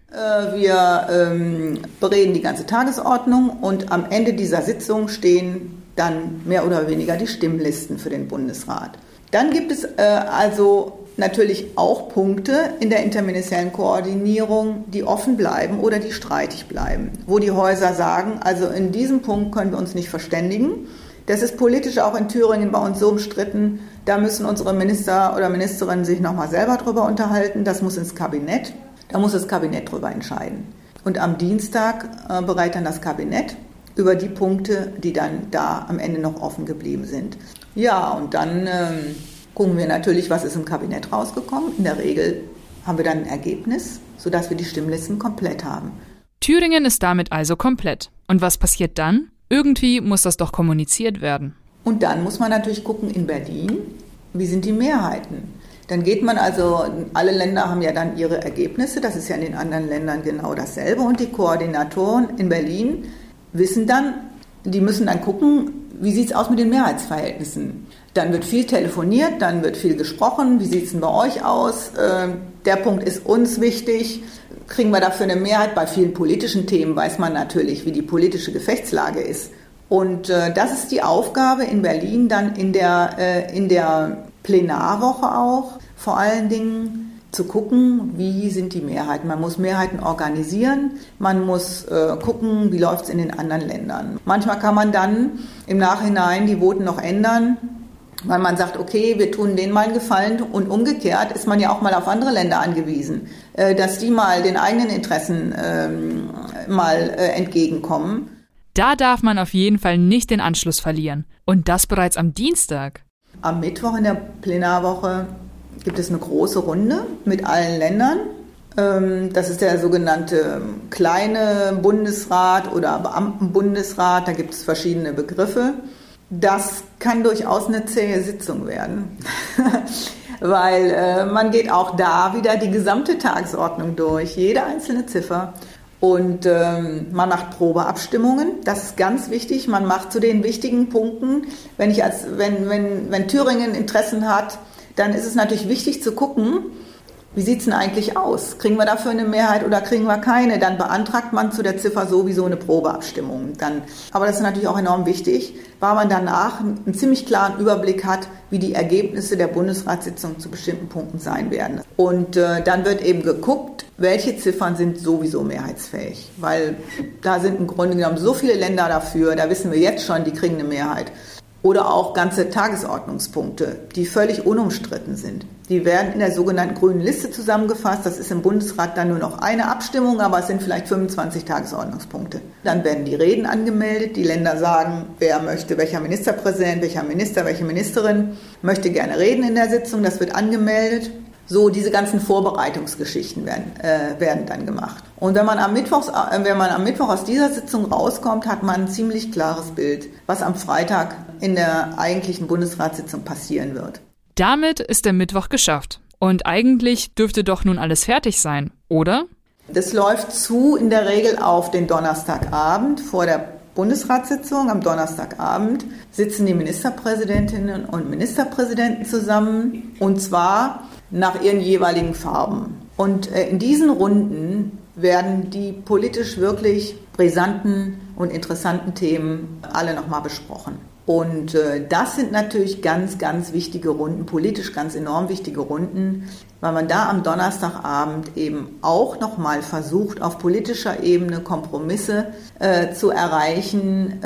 Wir bereden die ganze Tagesordnung und am Ende dieser Sitzung stehen dann mehr oder weniger die Stimmlisten für den Bundesrat. Dann gibt es also natürlich auch Punkte in der interministeriellen Koordinierung, die offen bleiben oder die streitig bleiben, wo die Häuser sagen, also in diesem Punkt können wir uns nicht verständigen. Das ist politisch auch in Thüringen bei uns so umstritten, da müssen unsere Minister oder Ministerinnen sich nochmal selber drüber unterhalten, das muss ins Kabinett, da muss das Kabinett drüber entscheiden. Und am Dienstag bereitet dann das Kabinett über die Punkte, die dann da am Ende noch offen geblieben sind. Ja, und dann gucken wir natürlich, was ist im Kabinett rausgekommen. In der Regel haben wir dann ein Ergebnis, sodass wir die Stimmlisten komplett haben. Thüringen ist damit also komplett. Und was passiert dann? Irgendwie muss das doch kommuniziert werden. Und dann muss man natürlich gucken in Berlin, wie sind die Mehrheiten? Dann geht man also, alle Länder haben ja dann ihre Ergebnisse, das ist ja in den anderen Ländern genau dasselbe. Und die Koordinatoren in Berlin wissen dann, die müssen dann gucken, wie sieht es aus mit den Mehrheitsverhältnissen. Dann wird viel telefoniert, dann wird viel gesprochen, wie sieht es denn bei euch aus? Der Punkt ist uns wichtig. Kriegen wir dafür eine Mehrheit? Bei vielen politischen Themen weiß man natürlich, wie die politische Gefechtslage ist. Und das ist die Aufgabe in Berlin dann in der Plenarwoche auch, vor allen Dingen zu gucken, wie sind die Mehrheiten. Man muss Mehrheiten organisieren, man muss gucken, wie läuft es in den anderen Ländern. Manchmal kann man dann im Nachhinein die Voten noch ändern, weil man sagt, okay, wir tun denen mal einen Gefallen, und umgekehrt ist man ja auch mal auf andere Länder angewiesen, dass die mal den eigenen Interessen entgegenkommen. Da darf man auf jeden Fall nicht den Anschluss verlieren. Und das bereits am Dienstag. Am Mittwoch in der Plenarwoche gibt es eine große Runde mit allen Ländern. Das ist der sogenannte kleine Bundesrat oder Beamtenbundesrat. Da gibt es verschiedene Begriffe. Das kann durchaus eine zähe Sitzung werden, weil man geht auch da wieder die gesamte Tagesordnung durch, jede einzelne Ziffer. Und man macht Probeabstimmungen, das ist ganz wichtig. Man macht zu den wichtigen Punkten, wenn Thüringen Interessen hat, dann ist es natürlich wichtig zu gucken, wie sieht es denn eigentlich aus? Kriegen wir dafür eine Mehrheit oder kriegen wir keine? Dann beantragt man zu der Ziffer sowieso eine Probeabstimmung. Aber das ist natürlich auch enorm wichtig, weil man danach einen ziemlich klaren Überblick hat, wie die Ergebnisse der Bundesratssitzung zu bestimmten Punkten sein werden. Und dann wird eben geguckt, welche Ziffern sind sowieso mehrheitsfähig. Weil da sind im Grunde genommen so viele Länder dafür, da wissen wir jetzt schon, die kriegen eine Mehrheit. Oder auch ganze Tagesordnungspunkte, die völlig unumstritten sind. Die werden in der sogenannten grünen Liste zusammengefasst. Das ist im Bundesrat dann nur noch eine Abstimmung, aber es sind vielleicht 25 Tagesordnungspunkte. Dann werden die Reden angemeldet. Die Länder sagen, wer möchte, welcher Ministerpräsident, welcher Minister, welche Ministerin möchte gerne reden in der Sitzung. Das wird angemeldet. So, diese ganzen Vorbereitungsgeschichten werden dann gemacht. Und wenn man am Mittwoch aus dieser Sitzung rauskommt, hat man ein ziemlich klares Bild, was am Freitag in der eigentlichen Bundesratssitzung passieren wird. Damit ist der Mittwoch geschafft. Und eigentlich dürfte doch nun alles fertig sein, oder? Das läuft in der Regel auf den Donnerstagabend vor der Bundesratssitzung. Am Donnerstagabend sitzen die Ministerpräsidentinnen und Ministerpräsidenten zusammen, und zwar nach ihren jeweiligen Farben. Und in diesen Runden werden die politisch wirklich brisanten und interessanten Themen alle nochmal besprochen. Und das sind natürlich ganz, ganz wichtige Runden, politisch ganz enorm wichtige Runden, weil man da am Donnerstagabend eben auch nochmal versucht, auf politischer Ebene Kompromisse zu erreichen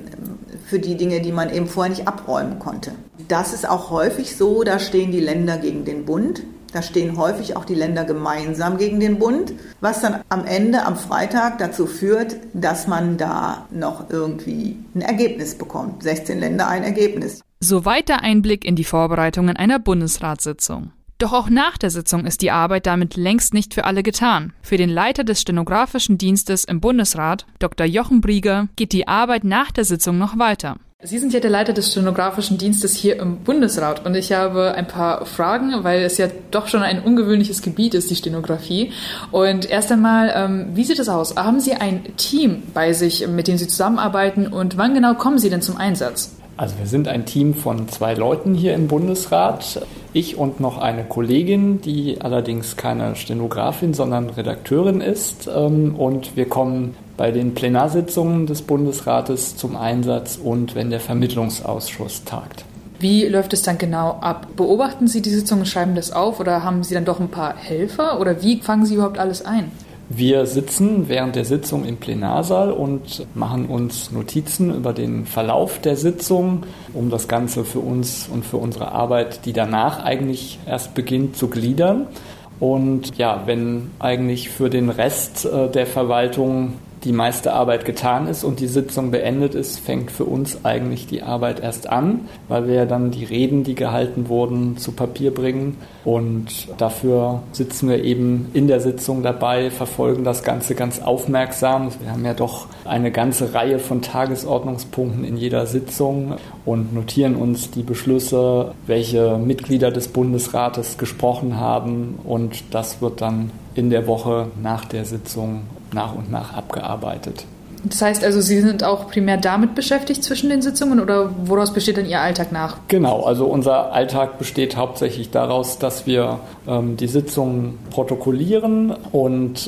für die Dinge, die man eben vorher nicht abräumen konnte. Das ist auch häufig so, da stehen die Länder gegen den Bund. Da stehen häufig auch die Länder gemeinsam gegen den Bund, was dann am Ende, am Freitag, dazu führt, dass man da noch irgendwie ein Ergebnis bekommt. 16 Länder, ein Ergebnis. Soweit der Einblick in die Vorbereitungen einer Bundesratssitzung. Doch auch nach der Sitzung ist die Arbeit damit längst nicht für alle getan. Für den Leiter des stenografischen Dienstes im Bundesrat, Dr. Jochen Brieger, geht die Arbeit nach der Sitzung noch weiter. Sie sind ja der Leiter des stenografischen Dienstes hier im Bundesrat, und ich habe ein paar Fragen, weil es ja doch schon ein ungewöhnliches Gebiet ist, die Stenografie. Und erst einmal, wie sieht es aus? Haben Sie ein Team bei sich, mit dem Sie zusammenarbeiten, und wann genau kommen Sie denn zum Einsatz? Also wir sind ein Team von 2 Leuten hier im Bundesrat. Ich und noch eine Kollegin, die allerdings keine Stenografin, sondern Redakteurin ist. Und wir kommen bei den Plenarsitzungen des Bundesrates zum Einsatz und wenn der Vermittlungsausschuss tagt. Wie läuft es dann genau ab? Beobachten Sie die Sitzungen, schreiben das auf, oder haben Sie dann doch ein paar Helfer? Oder wie fangen Sie überhaupt alles ein? Wir sitzen während der Sitzung im Plenarsaal und machen uns Notizen über den Verlauf der Sitzung, um das Ganze für uns und für unsere Arbeit, die danach eigentlich erst beginnt, zu gliedern. Und ja, wenn eigentlich für den Rest der Verwaltung die meiste Arbeit getan ist und die Sitzung beendet ist, fängt für uns eigentlich die Arbeit erst an, weil wir ja dann die Reden, die gehalten wurden, zu Papier bringen. Und dafür sitzen wir eben in der Sitzung dabei, verfolgen das Ganze ganz aufmerksam. Wir haben ja doch eine ganze Reihe von Tagesordnungspunkten in jeder Sitzung und notieren uns die Beschlüsse, welche Mitglieder des Bundesrates gesprochen haben. Und das wird dann in der Woche nach der Sitzung nach und nach abgearbeitet. Das heißt also, Sie sind auch primär damit beschäftigt zwischen den Sitzungen oder woraus besteht denn Ihr Alltag nach? Genau, also unser Alltag besteht hauptsächlich daraus, dass wir die Sitzungen protokollieren und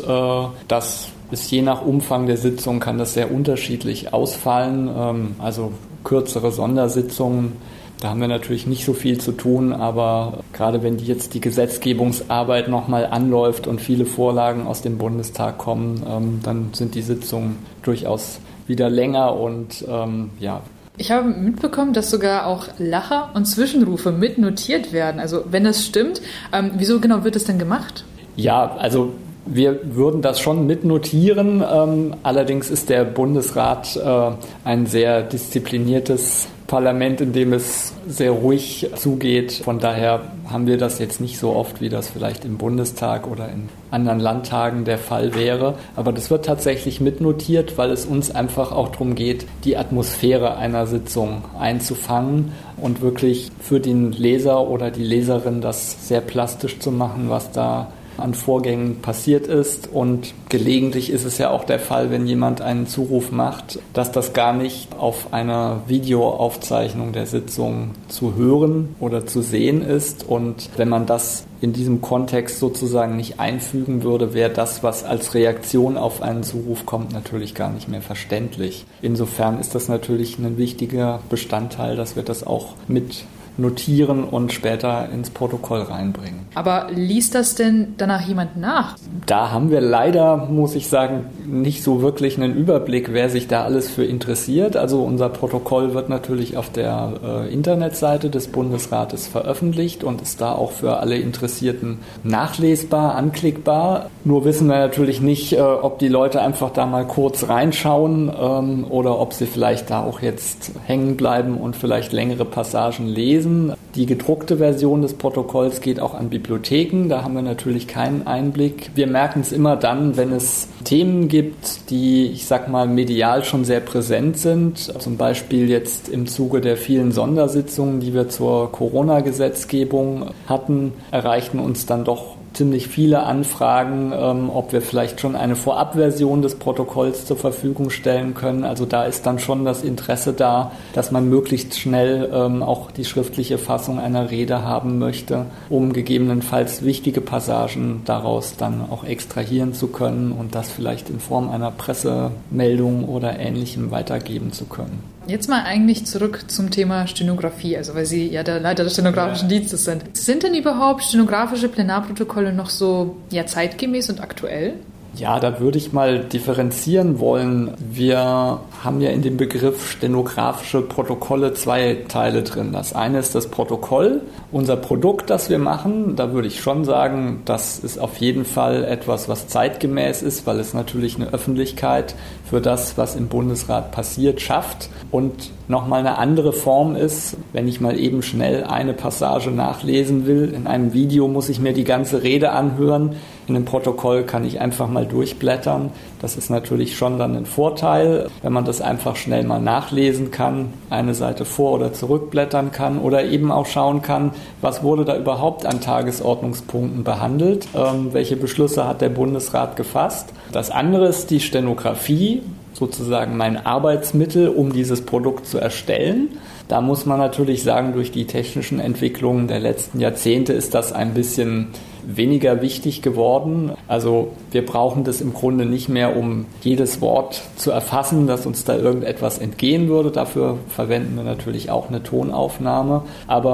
das ist je nach Umfang der Sitzung kann das sehr unterschiedlich ausfallen. Also kürzere Sondersitzungen, da haben wir natürlich nicht so viel zu tun, aber gerade wenn jetzt die Gesetzgebungsarbeit nochmal anläuft und viele Vorlagen aus dem Bundestag kommen, dann sind die Sitzungen durchaus wieder länger und ja. Ich habe mitbekommen, dass sogar auch Lacher und Zwischenrufe mitnotiert werden. Also wenn das stimmt, wieso genau wird das denn gemacht? Ja, also wir würden das schon mitnotieren. Allerdings ist der Bundesrat ein sehr diszipliniertes Parlament, in dem es sehr ruhig zugeht. Von daher haben wir das jetzt nicht so oft, wie das vielleicht im Bundestag oder in anderen Landtagen der Fall wäre. Aber das wird tatsächlich mitnotiert, weil es uns einfach auch darum geht, die Atmosphäre einer Sitzung einzufangen und wirklich für den Leser oder die Leserin das sehr plastisch zu machen, was da an Vorgängen passiert ist. Und gelegentlich ist es ja auch der Fall, wenn jemand einen Zuruf macht, dass das gar nicht auf einer Videoaufzeichnung der Sitzung zu hören oder zu sehen ist. Und wenn man das in diesem Kontext sozusagen nicht einfügen würde, wäre das, was als Reaktion auf einen Zuruf kommt, natürlich gar nicht mehr verständlich. Insofern ist das natürlich ein wichtiger Bestandteil, dass wir das auch mit notieren und später ins Protokoll reinbringen. Aber liest das denn danach jemand nach? Da haben wir leider, muss ich sagen, nicht so wirklich einen Überblick, wer sich da alles für interessiert. Also unser Protokoll wird natürlich auf der Internetseite des Bundesrates veröffentlicht und ist da auch für alle Interessierten nachlesbar, anklickbar. Nur wissen wir natürlich nicht, ob die Leute einfach da mal kurz reinschauen oder ob sie vielleicht da auch jetzt hängen bleiben und vielleicht längere Passagen lesen. Die gedruckte Version des Protokolls geht auch an Bibliotheken, da haben wir natürlich keinen Einblick. Wir merken es immer dann, wenn es Themen gibt, die, ich sag mal, medial schon sehr präsent sind. Zum Beispiel jetzt im Zuge der vielen Sondersitzungen, die wir zur Corona-Gesetzgebung hatten, erreichten uns dann doch ziemlich viele Anfragen, ob wir vielleicht schon eine Vorabversion des Protokolls zur Verfügung stellen können. Also da ist dann schon das Interesse da, dass man möglichst schnell auch die schriftliche Fassung einer Rede haben möchte, um gegebenenfalls wichtige Passagen daraus dann auch extrahieren zu können und das vielleicht in Form einer Pressemeldung oder Ähnlichem weitergeben zu können. Jetzt mal eigentlich zurück zum Thema Stenografie, also weil Sie ja der Leiter des stenografischen Dienstes sind. Sind denn überhaupt stenografische Plenarprotokolle noch so zeitgemäß und aktuell? Ja, da würde ich mal differenzieren wollen. Wir haben ja in dem Begriff stenografische Protokolle 2 Teile drin. Das eine ist das Protokoll, unser Produkt, das wir machen. Da würde ich schon sagen, das ist auf jeden Fall etwas, was zeitgemäß ist, weil es natürlich eine Öffentlichkeit für das, was im Bundesrat passiert, schafft und nochmal eine andere Form ist, wenn ich mal eben schnell eine Passage nachlesen will. In einem Video muss ich mir die ganze Rede anhören. In einem Protokoll kann ich einfach mal durchblättern. Das ist natürlich schon dann ein Vorteil, wenn man das einfach schnell mal nachlesen kann, eine Seite vor- oder zurückblättern kann oder eben auch schauen kann, was wurde da überhaupt an Tagesordnungspunkten behandelt, welche Beschlüsse hat der Bundesrat gefasst. Das andere ist die Stenografie, sozusagen mein Arbeitsmittel, um dieses Produkt zu erstellen. Da muss man natürlich sagen, durch die technischen Entwicklungen der letzten Jahrzehnte ist das ein bisschen weniger wichtig geworden. Also wir brauchen das im Grunde nicht mehr, um jedes Wort zu erfassen, dass uns da irgendetwas entgehen würde. Dafür verwenden wir natürlich auch eine Tonaufnahme. Aber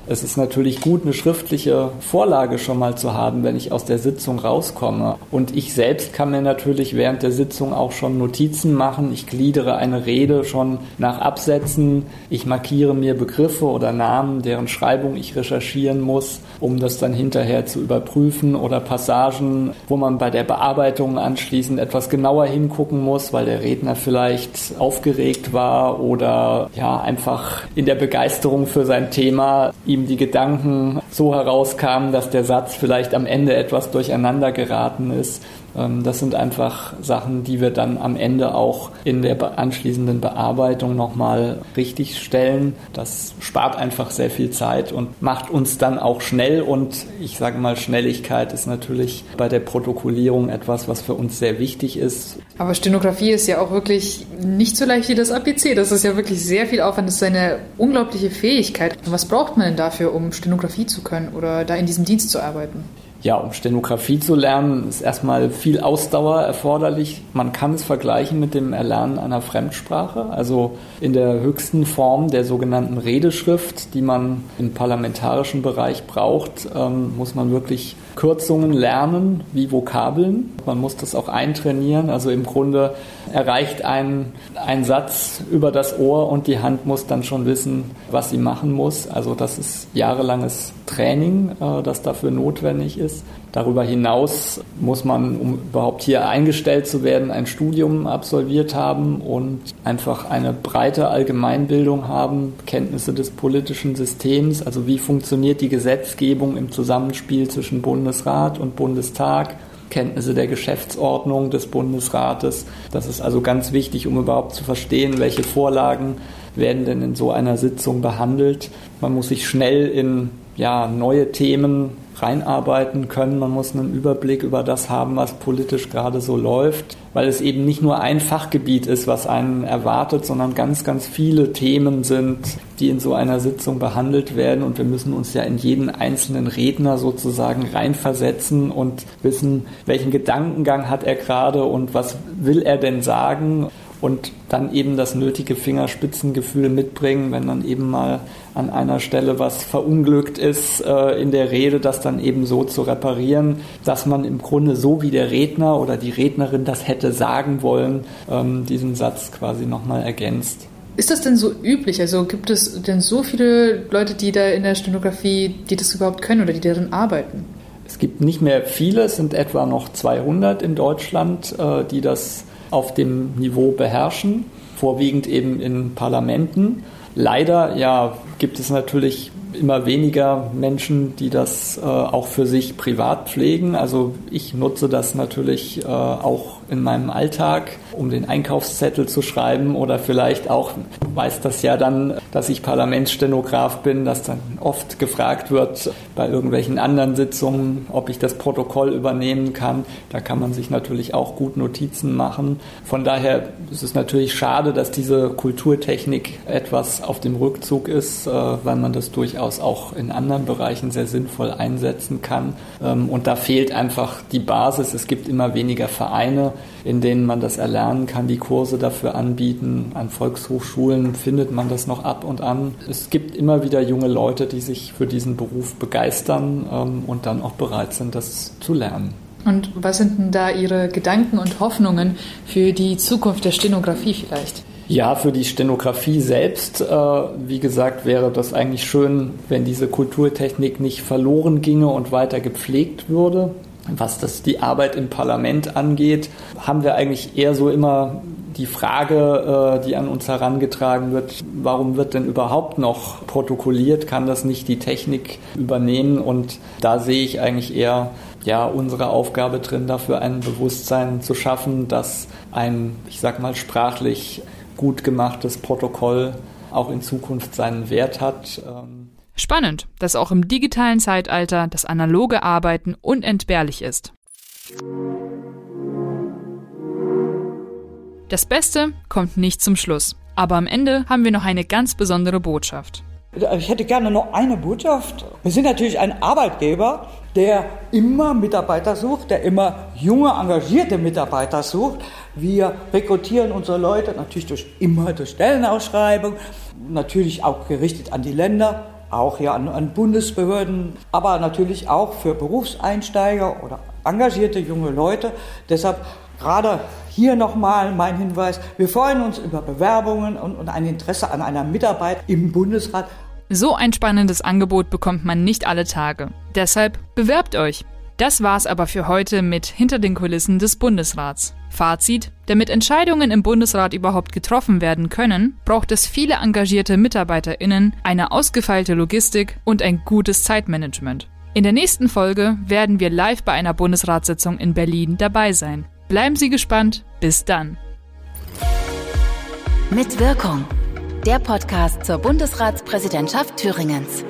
es ist natürlich gut, eine schriftliche Vorlage schon mal zu haben, wenn ich aus der Sitzung rauskomme. Und ich selbst kann mir natürlich während der Sitzung auch schon Notizen machen. Ich gliedere eine Rede schon nach Absätzen. Ich markiere mir Begriffe oder Namen, deren Schreibung ich recherchieren muss, um das dann hinterher zu überprüfen, oder Passagen, wo man bei der Bearbeitung anschließend etwas genauer hingucken muss, weil der Redner vielleicht aufgeregt war oder ja einfach in der Begeisterung für sein Thema ihm die Gedanken so herauskamen, dass der Satz vielleicht am Ende etwas durcheinander geraten ist. Das sind einfach Sachen, die wir dann am Ende auch in der anschließenden Bearbeitung nochmal richtig stellen. Das spart einfach sehr viel Zeit und macht uns dann auch schnell. Und ich sage mal, Schnelligkeit ist natürlich bei der Protokollierung etwas, was für uns sehr wichtig ist. Aber Stenografie ist ja auch wirklich nicht so leicht wie das ABC. Das ist ja wirklich sehr viel Aufwand. Das ist eine unglaubliche Fähigkeit. Und was braucht man denn dafür, um Stenografie zu können oder da in diesem Dienst zu arbeiten? Ja, um Stenografie zu lernen, ist erstmal viel Ausdauer erforderlich. Man kann es vergleichen mit dem Erlernen einer Fremdsprache. Also in der höchsten Form der sogenannten Redeschrift, die man im parlamentarischen Bereich braucht, muss man wirklich Kürzungen lernen, wie Vokabeln. Man muss das auch eintrainieren. Also im Grunde erreicht ein Satz über das Ohr und die Hand muss dann schon wissen, was sie machen muss. Also das ist jahrelanges Training, das dafür notwendig ist. Darüber hinaus muss man, um überhaupt hier eingestellt zu werden, ein Studium absolviert haben und einfach eine breite Allgemeinbildung haben, Kenntnisse des politischen Systems, also wie funktioniert die Gesetzgebung im Zusammenspiel zwischen Bundesrat und Bundestag, Kenntnisse der Geschäftsordnung des Bundesrates. Das ist also ganz wichtig, um überhaupt zu verstehen, welche Vorlagen werden denn in so einer Sitzung behandelt. Man muss sich schnell in neue Themen reinarbeiten können. Man muss einen Überblick über das haben, was politisch gerade so läuft, weil es eben nicht nur ein Fachgebiet ist, was einen erwartet, sondern ganz, ganz viele Themen sind, die in so einer Sitzung behandelt werden. Und wir müssen uns ja in jeden einzelnen Redner sozusagen reinversetzen und wissen, welchen Gedankengang hat er gerade und was will er denn sagen. Und dann eben das nötige Fingerspitzengefühl mitbringen, wenn dann eben mal an einer Stelle was verunglückt ist in der Rede, das dann eben so zu reparieren, dass man im Grunde so wie der Redner oder die Rednerin das hätte sagen wollen, diesen Satz quasi nochmal ergänzt. Ist das denn so üblich? Also gibt es denn so viele Leute, die da in der Stenografie, die das überhaupt können oder die darin arbeiten? Es gibt nicht mehr viele, es sind etwa noch 200 in Deutschland, die das auf dem Niveau beherrschen, vorwiegend eben in Parlamenten. Leider gibt es natürlich immer weniger Menschen, die das auch für sich privat pflegen. Also ich nutze das natürlich auch in meinem Alltag, um den Einkaufszettel zu schreiben oder vielleicht auch, weiß das ja dann, dass ich Parlamentsstenograf bin, dass dann oft gefragt wird bei irgendwelchen anderen Sitzungen, ob ich das Protokoll übernehmen kann. Da kann man sich natürlich auch gut Notizen machen. Von daher ist es natürlich schade, dass diese Kulturtechnik etwas auf dem Rückzug ist, weil man das durchaus auch in anderen Bereichen sehr sinnvoll einsetzen kann. Und da fehlt einfach die Basis. Es gibt immer weniger Vereine, in denen man das erlernen kann, die Kurse dafür anbieten. An Volkshochschulen findet man das noch ab und an. Es gibt immer wieder junge Leute, die sich für diesen Beruf begeistern und dann auch bereit sind, das zu lernen. Und was sind denn da Ihre Gedanken und Hoffnungen für die Zukunft der Stenografie vielleicht? Ja, für die Stenografie selbst, wie gesagt, wäre das eigentlich schön, wenn diese Kulturtechnik nicht verloren ginge und weiter gepflegt würde. Was das die Arbeit im Parlament angeht, haben wir eigentlich eher so immer die Frage, die an uns herangetragen wird, warum wird denn überhaupt noch protokolliert? Kann das nicht die Technik übernehmen? Und da sehe ich eigentlich eher unsere Aufgabe drin, dafür ein Bewusstsein zu schaffen, dass ein, ich sag mal, sprachlich gut gemachtes Protokoll auch in Zukunft seinen Wert hat. Spannend, dass auch im digitalen Zeitalter das analoge Arbeiten unentbehrlich ist. Das Beste kommt nicht zum Schluss, aber am Ende haben wir noch eine ganz besondere Botschaft. Ich hätte gerne noch eine Botschaft. Wir sind natürlich ein Arbeitgeber, der immer Mitarbeiter sucht, der immer junge, engagierte Mitarbeiter sucht. Wir rekrutieren unsere Leute natürlich durch Stellenausschreibung, natürlich auch gerichtet an die Länder. auch hier an Bundesbehörden, aber natürlich auch für Berufseinsteiger oder engagierte junge Leute. Deshalb gerade hier nochmal mein Hinweis, wir freuen uns über Bewerbungen und ein Interesse an einer Mitarbeit im Bundesrat. So ein spannendes Angebot bekommt man nicht alle Tage. Deshalb bewerbt euch! Das war's aber für heute mit Hinter den Kulissen des Bundesrats. Fazit: Damit Entscheidungen im Bundesrat überhaupt getroffen werden können, braucht es viele engagierte MitarbeiterInnen, eine ausgefeilte Logistik und ein gutes Zeitmanagement. In der nächsten Folge werden wir live bei einer Bundesratssitzung in Berlin dabei sein. Bleiben Sie gespannt. Bis dann. Mit Wirkung. Der Podcast zur Bundesratspräsidentschaft Thüringens.